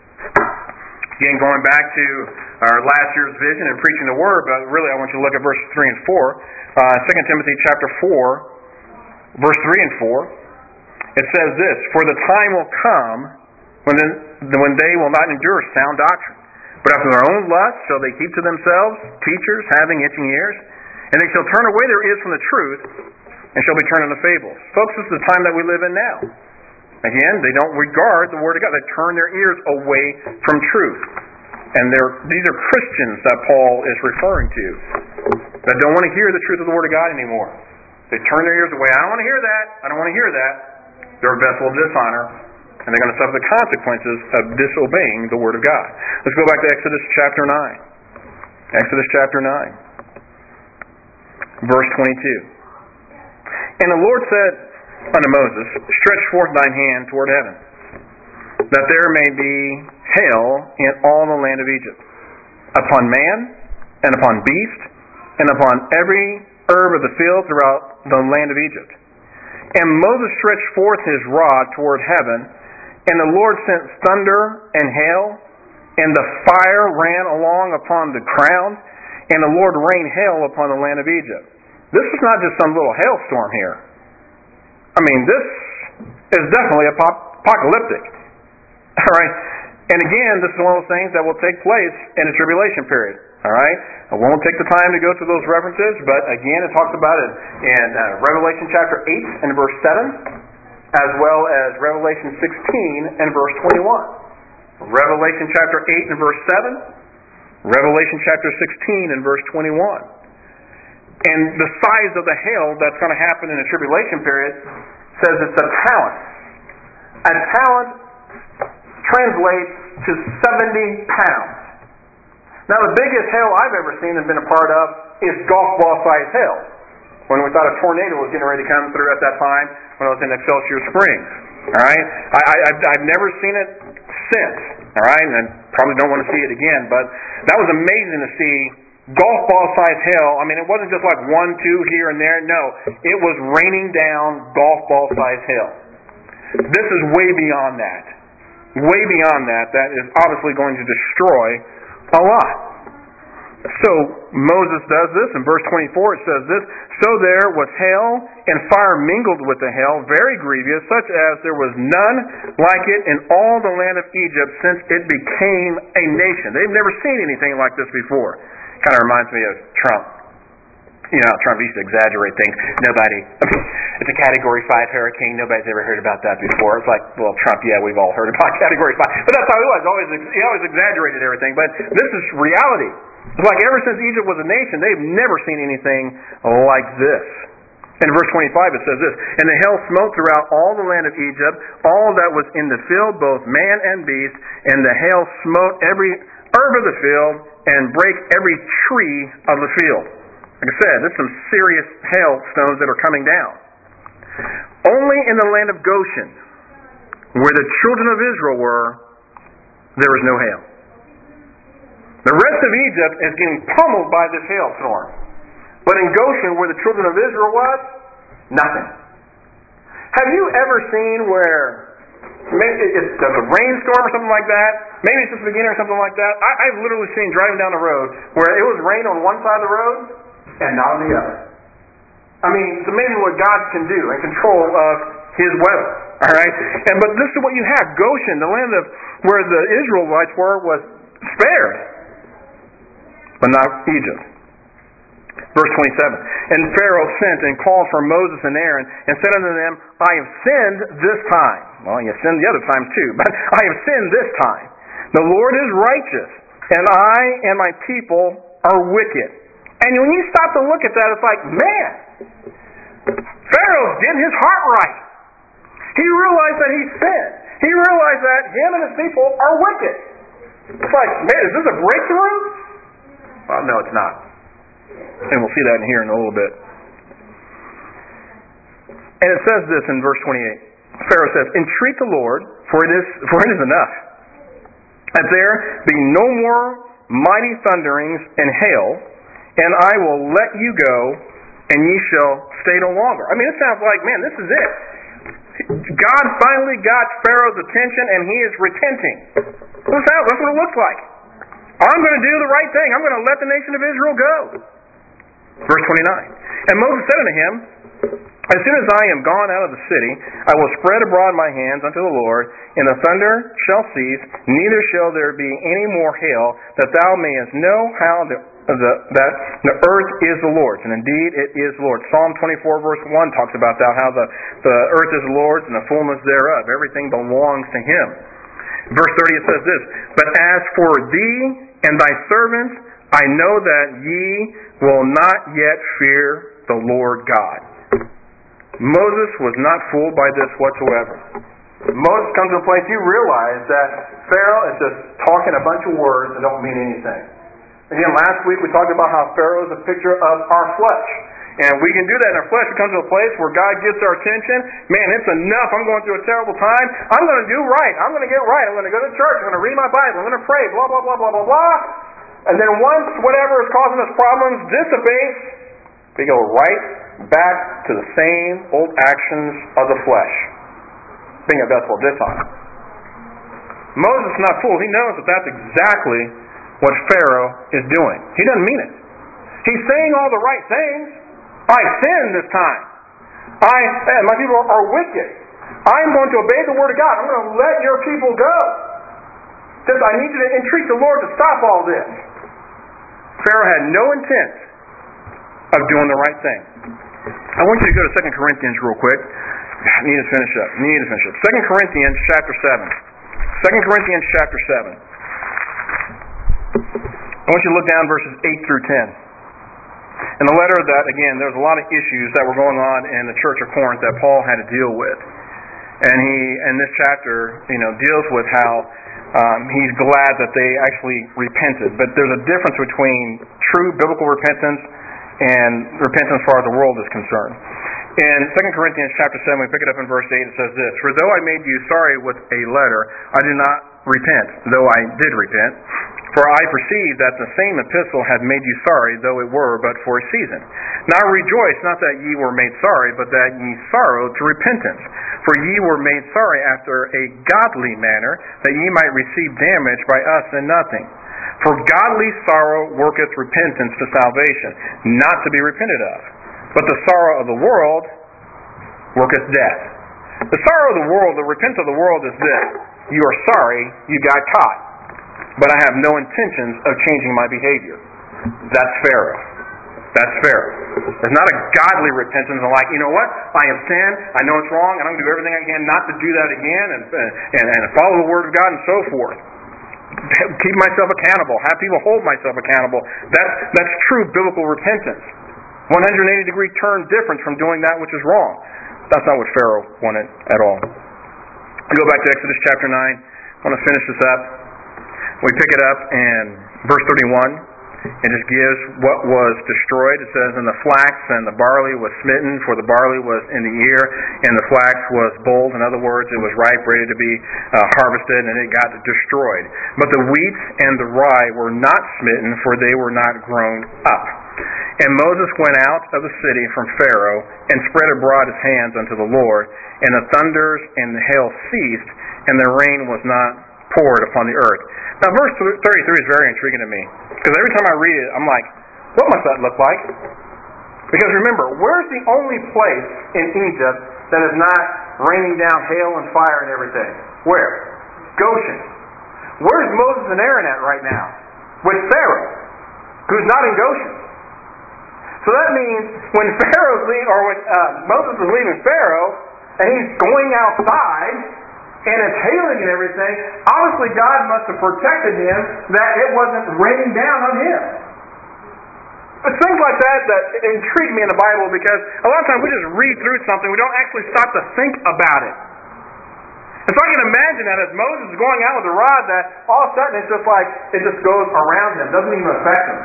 Again, going back to our last year's vision and preaching the Word, but really I want you to look at verses three and four. Uh, Second Timothy chapter four, verse three and four. It says this, "For the time will come when, the, when they will not endure sound doctrine, but after their own lust shall they keep to themselves teachers having itching ears, and they shall turn away their ears from the truth, and shall be turned into fables." Folks, this is the time that we live in now. Again, they don't regard the Word of God. They turn their ears away from truth. And these are Christians that Paul is referring to, that don't want to hear the truth of the Word of God anymore. They turn their ears away. I don't want to hear that. I don't want to hear that. They're a vessel of dishonor. And they're going to suffer the consequences of disobeying the Word of God. Let's go back to Exodus chapter nine. Exodus chapter nine. Verse twenty-two. "And the Lord said unto Moses, Stretch forth thine hand toward heaven, that there may be hail in all the land of Egypt, upon man, and upon beast, and upon every herb of the field throughout the land of Egypt. And Moses stretched forth his rod toward heaven, and the Lord sent thunder and hail, and the fire ran along upon the ground, and the Lord rained hail upon the land of Egypt. This is not just some little hailstorm here. I mean, this is definitely apocalyptic. All right? And again, this is one of those things that will take place in the tribulation period. All right? I won't take the time to go through those references, but again, it talks about it in uh, Revelation chapter eight and verse seven, as well as Revelation sixteen and verse twenty-one. Revelation chapter eight and verse seven, Revelation chapter sixteen and verse twenty-one. And the size of the hail that's going to happen in the tribulation period says it's a talent. A talent translates to seventy pounds. Now, the biggest hail I've ever seen and been a part of is golf ball sized hail. When we thought a tornado was getting ready to come through at that time when I was in Excelsior Springs. All right? I, I, I've, I've never seen it since. All right? And I probably don't want to see it again. But that was amazing to see golf ball sized hail. I mean, it wasn't just like one, two here and there. No. It was raining down golf ball sized hail. This is way beyond that. Way beyond that. That is obviously going to destroy a lot. So Moses does this. In verse twenty-four it says this, So there was hail and fire mingled with the hail, very grievous, such as there was none like it in all the land of Egypt since it became a nation. They've never seen anything like this before. Kind of reminds me of Trump. You know, Trump used to exaggerate things. Nobody, it's a Category five hurricane. Nobody's ever heard about that before. It's like, well, Trump, yeah, we've all heard about Category five. But that's how he was. Always, he always exaggerated everything. But this is reality. It's like ever since Egypt was a nation, they've never seen anything like this. In verse twenty-five it says this, And the hail smote throughout all the land of Egypt, all that was in the field, both man and beast, and the hail smote every herb of the field, and brake every tree of the field. Like I said, there's some serious hailstones that are coming down. Only in the land of Goshen, where the children of Israel were, there was no hail. The rest of Egypt is getting pummeled by this hailstorm. But in Goshen, where the children of Israel was, nothing. Have you ever seen where maybe it's a rainstorm or something like that? Maybe it's just the beginning or something like that. I, I've literally seen driving down the road where it was rain on one side of the road and not on the other. I mean, it's amazing what God can do and control of His weather. All right, and but this is what you have: Goshen, the land of where the Israelites were, was spared, but not Egypt. Verse twenty-seven, And Pharaoh sent and called for Moses and Aaron, and said unto them, I have sinned this time. Well, you sinned the other times too, but I have sinned this time. The Lord is righteous, and I and my people are wicked. And when you stop to look at that, it's like, man, Pharaoh's getting his heart right. He realized that he sinned. He realized that him and his people are wicked. It's like, man, is this a breakthrough? Well, no, it's not. And we'll see that in here in a little bit. And it says this in verse twenty-eight. Pharaoh says, Entreat the Lord, for it is for it is enough, that there be no more mighty thunderings and hail, and I will let you go, and ye shall stay no longer. I mean, it sounds like, man, this is it. God finally got Pharaoh's attention, and he is repenting. That's what it looks like. I'm going to do the right thing. I'm going to let the nation of Israel go. Verse twenty-nine. And Moses said unto him, As soon as I am gone out of the city, I will spread abroad my hands unto the Lord, and the thunder shall cease, neither shall there be any more hail, that thou mayest know how the, the, that the earth is the Lord's. And indeed it is the Lord's. Psalm twenty-four verse one talks about that, how the, the earth is the Lord's and the fullness thereof. Everything belongs to Him. Verse thirty it says this, But as for thee and thy servants, I know that ye will not yet fear the Lord God. Moses was not fooled by this whatsoever. Moses comes to a place you realize that Pharaoh is just talking a bunch of words that don't mean anything. Again, last week we talked about how Pharaoh is a picture of our flesh. And we can do that in our flesh. We come to a place where God gets our attention. Man, it's enough. I'm going through a terrible time. I'm going to do right. I'm going to get right. I'm going to go to church. I'm going to read my Bible. I'm going to pray. Blah, blah, blah, blah, blah, blah. And then once whatever is causing us problems dissipates, we go right back to the same old actions of the flesh, being a vessel of dishonor. Moses is not fooled. He knows that that's exactly what Pharaoh is doing. He doesn't mean it. He's saying all the right things. I sinned this time. I, my people are wicked. I'm going to obey the word of God. I'm going to let your people go. Says, I need you to entreat the Lord to stop all this. Pharaoh had no intent of doing the right thing. I want you to go to Second Corinthians real quick. I need to finish up. I need to finish up. Second Corinthians chapter seven. Second Corinthians chapter seven. I want you to look down verses eight through ten. In the letter that, again, there's a lot of issues that were going on in the church of Corinth that Paul had to deal with. And he, in this chapter, you know, deals with how um, he's glad that they actually repented. But there's a difference between true biblical repentance and repentance as far as the world is concerned. In Second Corinthians chapter seven, we pick it up in verse eight, it says this, For though I made you sorry with a letter, I do not repent, though I did repent. For I perceive that the same epistle had made you sorry, though it were but for a season. Now rejoice, not that ye were made sorry, but that ye sorrowed to repentance. For ye were made sorry after a godly manner, that ye might receive damage by us in nothing. For godly sorrow worketh repentance to salvation, not to be repented of. But the sorrow of the world worketh death. The sorrow of the world, the repentance of the world is this. You are sorry you got caught, but I have no intentions of changing my behavior. That's Pharaoh. That's Pharaoh. There's not a godly repentance of like, you know what? I have sinned. I know it's wrong, and I'm going to do everything I can not to do that again, and and, and follow the word of God and so forth. Keep myself accountable. Have people hold myself accountable. That's that's true biblical repentance. one hundred eighty degree turn difference from doing that which is wrong. That's not what Pharaoh wanted at all. I go back to Exodus chapter nine. I want to finish this up. We pick it up in verse thirty-one. It just gives what was destroyed. It says, And the flax and the barley was smitten, for the barley was in the ear, and the flax was bold. In other words, it was ripe, ready to be uh, harvested, and it got destroyed. But the wheat and the rye were not smitten, for they were not grown up. And Moses went out of the city from Pharaoh, and spread abroad his hands unto the Lord, and the thunders and the hail ceased, and the rain was not poured upon the earth. Now, verse thirty-three is very intriguing to me, because every time I read it, I'm like, what must that look like? Because remember, where's the only place in Egypt that is not raining down hail and fire and everything? Where? Goshen. Where's Moses and Aaron at right now? With Pharaoh, who's not in Goshen. So that means when Pharaoh's leaving, or when uh, Moses is leaving Pharaoh, and he's going outside, and it's hailing and everything, obviously God must have protected him that it wasn't raining down on him. It's things like that that intrigue me in the Bible, because a lot of times we just read through something, we don't actually stop to think about it. And so I can imagine that as Moses is going out with the rod, that all of a sudden it's just like, it just goes around him, doesn't even affect him.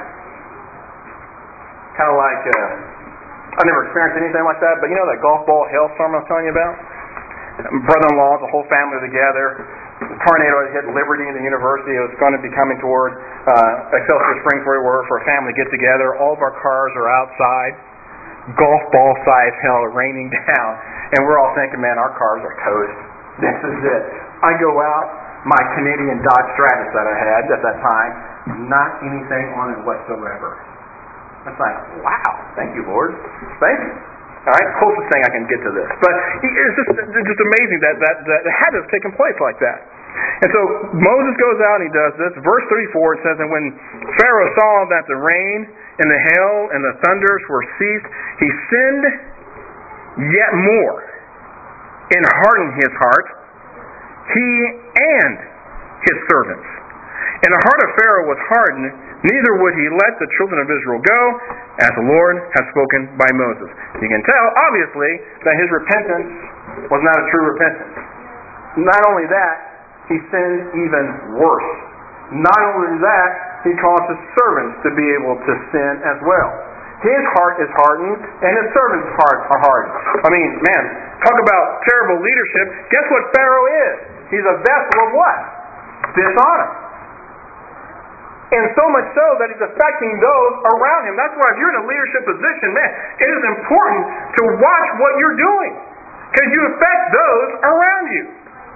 Kind of like, uh, I've never experienced anything like that, but you know that golf ball hailstorm I was telling you about? Brother-in-law, the whole family together. The tornado had hit Liberty in the university. It was going to be coming toward uh, Excelsior Springs, where we were, for a family get-together. All of our cars are outside. Golf ball-sized hail raining down. And we're all thinking, man, our cars are toast. This is it. I go out, my Canadian Dodge Stratus that I had at that time, not anything on it whatsoever. It's like, wow, thank you, Lord. Thank you. All right, closest thing I can get to this. But it's just, it's just amazing that, that, that it had to have taken place like that. And so Moses goes out and he does this. Verse thirty-four, it says, And when Pharaoh saw that the rain and the hail and the thunders were ceased, he sinned yet more and hardened his heart, he and his servants. And the heart of Pharaoh was hardened, neither would he let the children of Israel go, as the Lord has spoken by Moses. You can tell, obviously, that his repentance was not a true repentance. Not only that, he sinned even worse. Not only that, he caused his servants to be able to sin as well. His heart is hardened, and his servants' hearts are hardened. I mean, man, talk about terrible leadership. Guess what Pharaoh is? He's a vessel of what? Dishonor. And so much so that he's affecting those around him. That's why if you're in a leadership position, man, it is important to watch what you're doing. Because you affect those around you.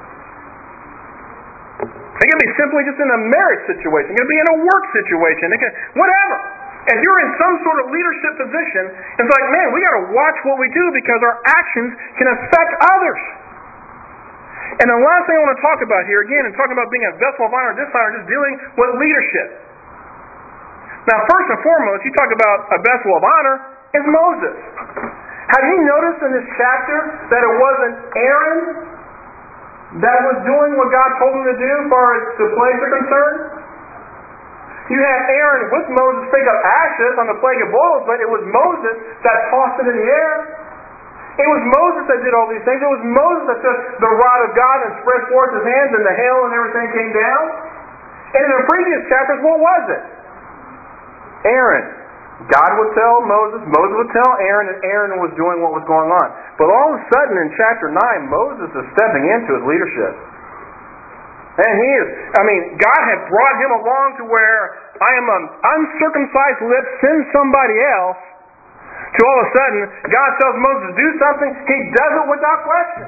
It can be simply just in a marriage situation. It can be in a work situation. It can, whatever. If you're in some sort of leadership position, it's like, man, we got to watch what we do because our actions can affect others. And the last thing I want to talk about here, again, and talking about being a vessel of honor or dishonor, just dealing with leadership. Now, first and foremost, you talk about a vessel of honor is Moses. Have you noticed in this chapter that it wasn't Aaron that was doing what God told him to do as far as the plagues are concerned? You had Aaron with Moses pick up ashes on the plague of boils, but it was Moses that tossed it in the air. It was Moses that did all these things. It was Moses that took the rod of God and spread forth his hands, and the hail and everything came down. And in the previous chapters, what was it? Aaron. God would tell Moses, Moses would tell Aaron, and Aaron was doing what was going on. But all of a sudden in chapter nine, Moses is stepping into his leadership. And he is, I mean, God had brought him along to where I am an uncircumcised lips, send somebody else. To all of a sudden, God tells Moses to do something, he does it without question.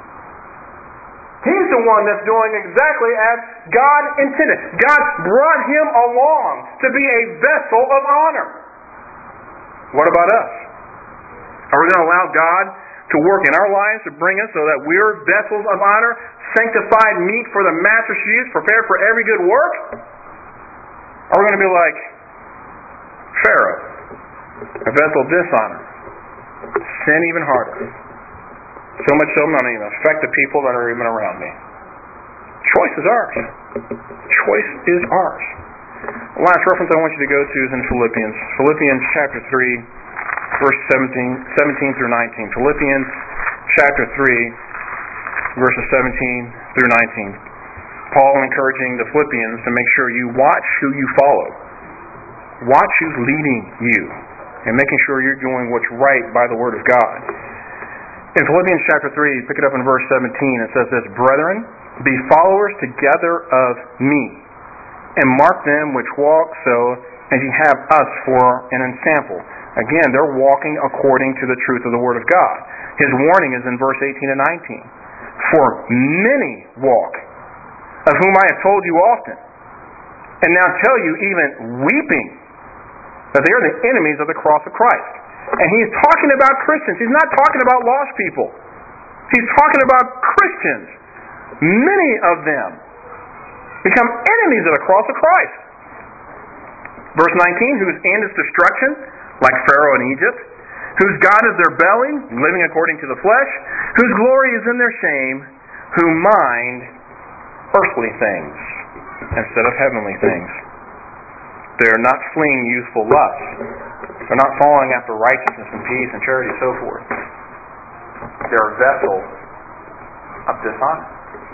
He's the one that's doing exactly as God intended. God brought him along to be a vessel of honor. What about us? Are we going to allow God to work in our lives to bring us so that we're vessels of honor, sanctified meat for the master's use, prepared for every good work? Are we going to be like Pharaoh, a vessel of dishonor, sin even harder? So much so I'm not even affect the people that are even around me. Choice is ours. Choice is ours. The last reference I want you to go to is in Philippians. Philippians chapter three, verse seventeen, seventeen through nineteen. Philippians chapter three, verses seventeen through nineteen. Paul encouraging the Philippians to make sure you watch who you follow. Watch who's leading you and making sure you're doing what's right by the Word of God. In Philippians chapter three, pick it up in verse seventeen, it says this, Brethren, be followers together of me, and mark them which walk so as ye have us for an ensample. Again, they're walking according to the truth of the Word of God. His warning is in verse eighteen and nineteen. For many walk, of whom I have told you often, and now tell you even weeping, that they are the enemies of the cross of Christ. And he's talking about Christians. He's not talking about lost people. He's talking about Christians. Many of them become enemies of the cross of Christ. Verse nineteen, whose end is destruction, like Pharaoh in Egypt, whose God is their belly, living according to the flesh, whose glory is in their shame, who mind earthly things instead of heavenly things. They are not fleeing youthful lusts. They're not following after righteousness and peace and charity and so forth. They're vessels of dishonor.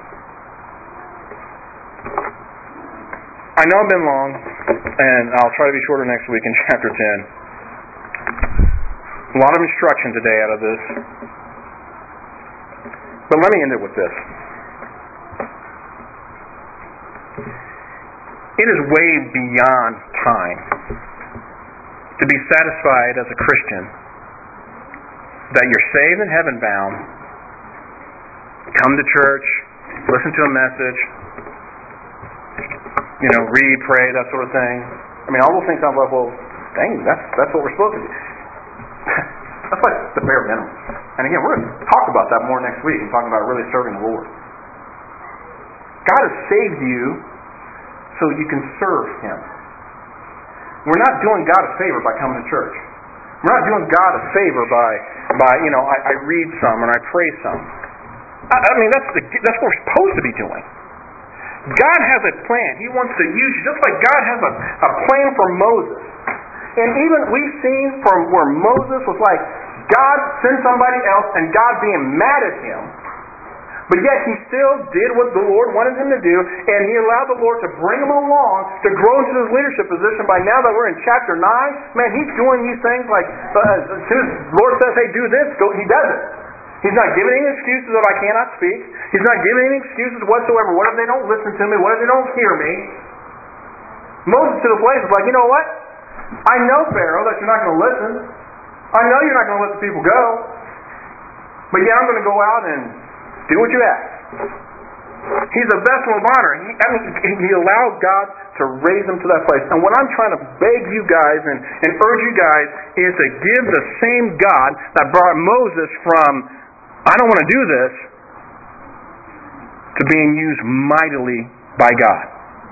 I know I've been long, and I'll try to be shorter next week in chapter ten. A lot of instruction today out of this. But let me end it with this. It is way beyond time to be satisfied as a Christian that you're saved and heaven bound, come to church, listen to a message, you know, read, pray, that sort of thing. I mean, all those things sound like, well, dang, that's that's what we're supposed to do. That's like the bare minimum. And again, we're going to talk about that more next week and talk about really serving the Lord. God has saved you so you can serve Him. We're not doing God a favor by coming to church. We're not doing God a favor by, by you know, I, I read some and I pray some. I, I mean, that's the, that's what we're supposed to be doing. God has a plan. He wants to use you, just like God has a, a plan for Moses. And even we've seen from where Moses was like, God sent somebody else and God being mad at him. But yet he still did what the Lord wanted him to do, and he allowed the Lord to bring him along to grow into his leadership position. By now that we're in chapter nine, man, he's doing these things like, uh, as soon as the Lord says, hey, do this, go, he does it. He's not giving any excuses that I cannot speak. He's not giving any excuses whatsoever. What if they don't listen to me? What if they don't hear me? Moses to the place is like, you know what? I know, Pharaoh, that you're not going to listen. I know you're not going to let the people go. But yeah, I'm going to go out and do what you ask. He's a vessel of honor. He, I mean, he allowed God to raise him to that place. And what I'm trying to beg you guys and, and urge you guys is to give the same God that brought Moses from, I don't want to do this, to being used mightily by God.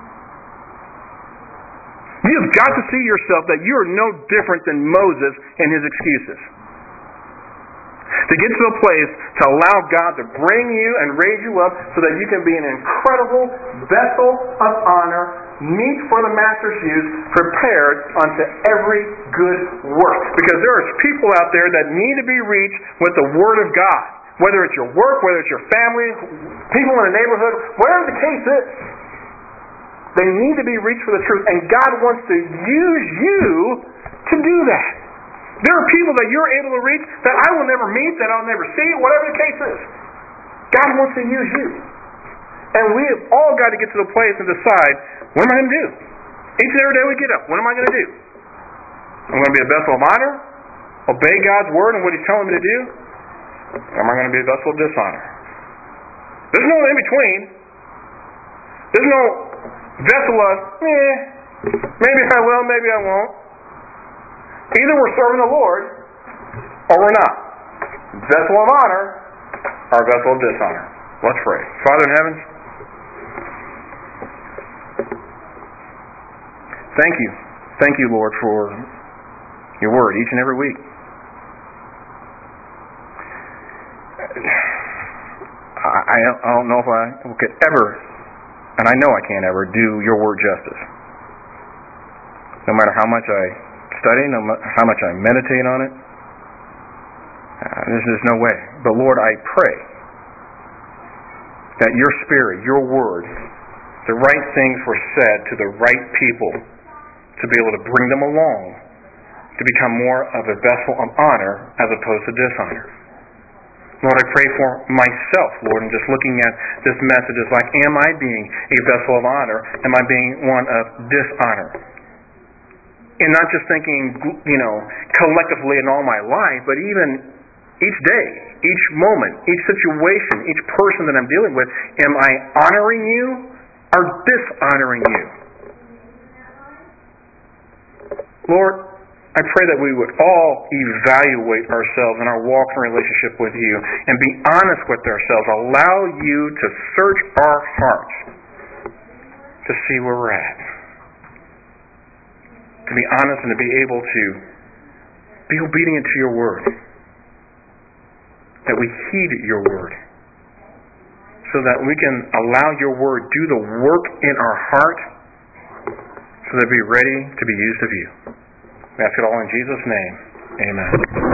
You've got to see yourself that you are no different than Moses and his excuses. To get to a place to allow God to bring you and raise you up so that you can be an incredible vessel of honor, meet for the Master's use, prepared unto every good work. Because there are people out there that need to be reached with the Word of God. Whether it's your work, whether it's your family, people in the neighborhood, whatever the case is. They need to be reached for the truth. And God wants to use you to do that. There are people that you're able to reach that I will never meet, that I'll never see, whatever the case is. God wants to use you. And we have all got to get to the place and decide, what am I going to do? Each and every day we get up, what am I going to do? I'm going to be a vessel of honor, obey God's word and what He's telling me to do, or am I going to be a vessel of dishonor? There's no in between. There's no vessel of, eh, maybe I will, maybe I won't. Either we're serving the Lord, or we're not. Vessel of honor, or vessel of dishonor. Let's pray. Father in heaven, thank you. Thank you, Lord, for your word each and every week. I, I don't know if I could ever, and I know I can't ever, do your word justice. No matter how much I study, no matter how much I meditate on it, uh, there's just no way. But Lord, I pray that your Spirit, your word, the right things were said to the right people to be able to bring them along to become more of a vessel of honor as opposed to dishonor. Lord, I pray for myself, Lord, and just looking at this message is like, am I being a vessel of honor? Am I being one of dishonor? And not just thinking, you know, collectively in all my life, but even each day, each moment, each situation, each person that I'm dealing with, am I honoring you or dishonoring you? Lord, I pray that we would all evaluate ourselves in our walk and relationship with you and be honest with ourselves. Allow you to search our hearts to see where we're at. To be honest and to be able to be obedient to your word. That we heed your word. So that we can allow your word do the work in our heart so that we be ready to be used of you. We ask it all in Jesus' name. Amen.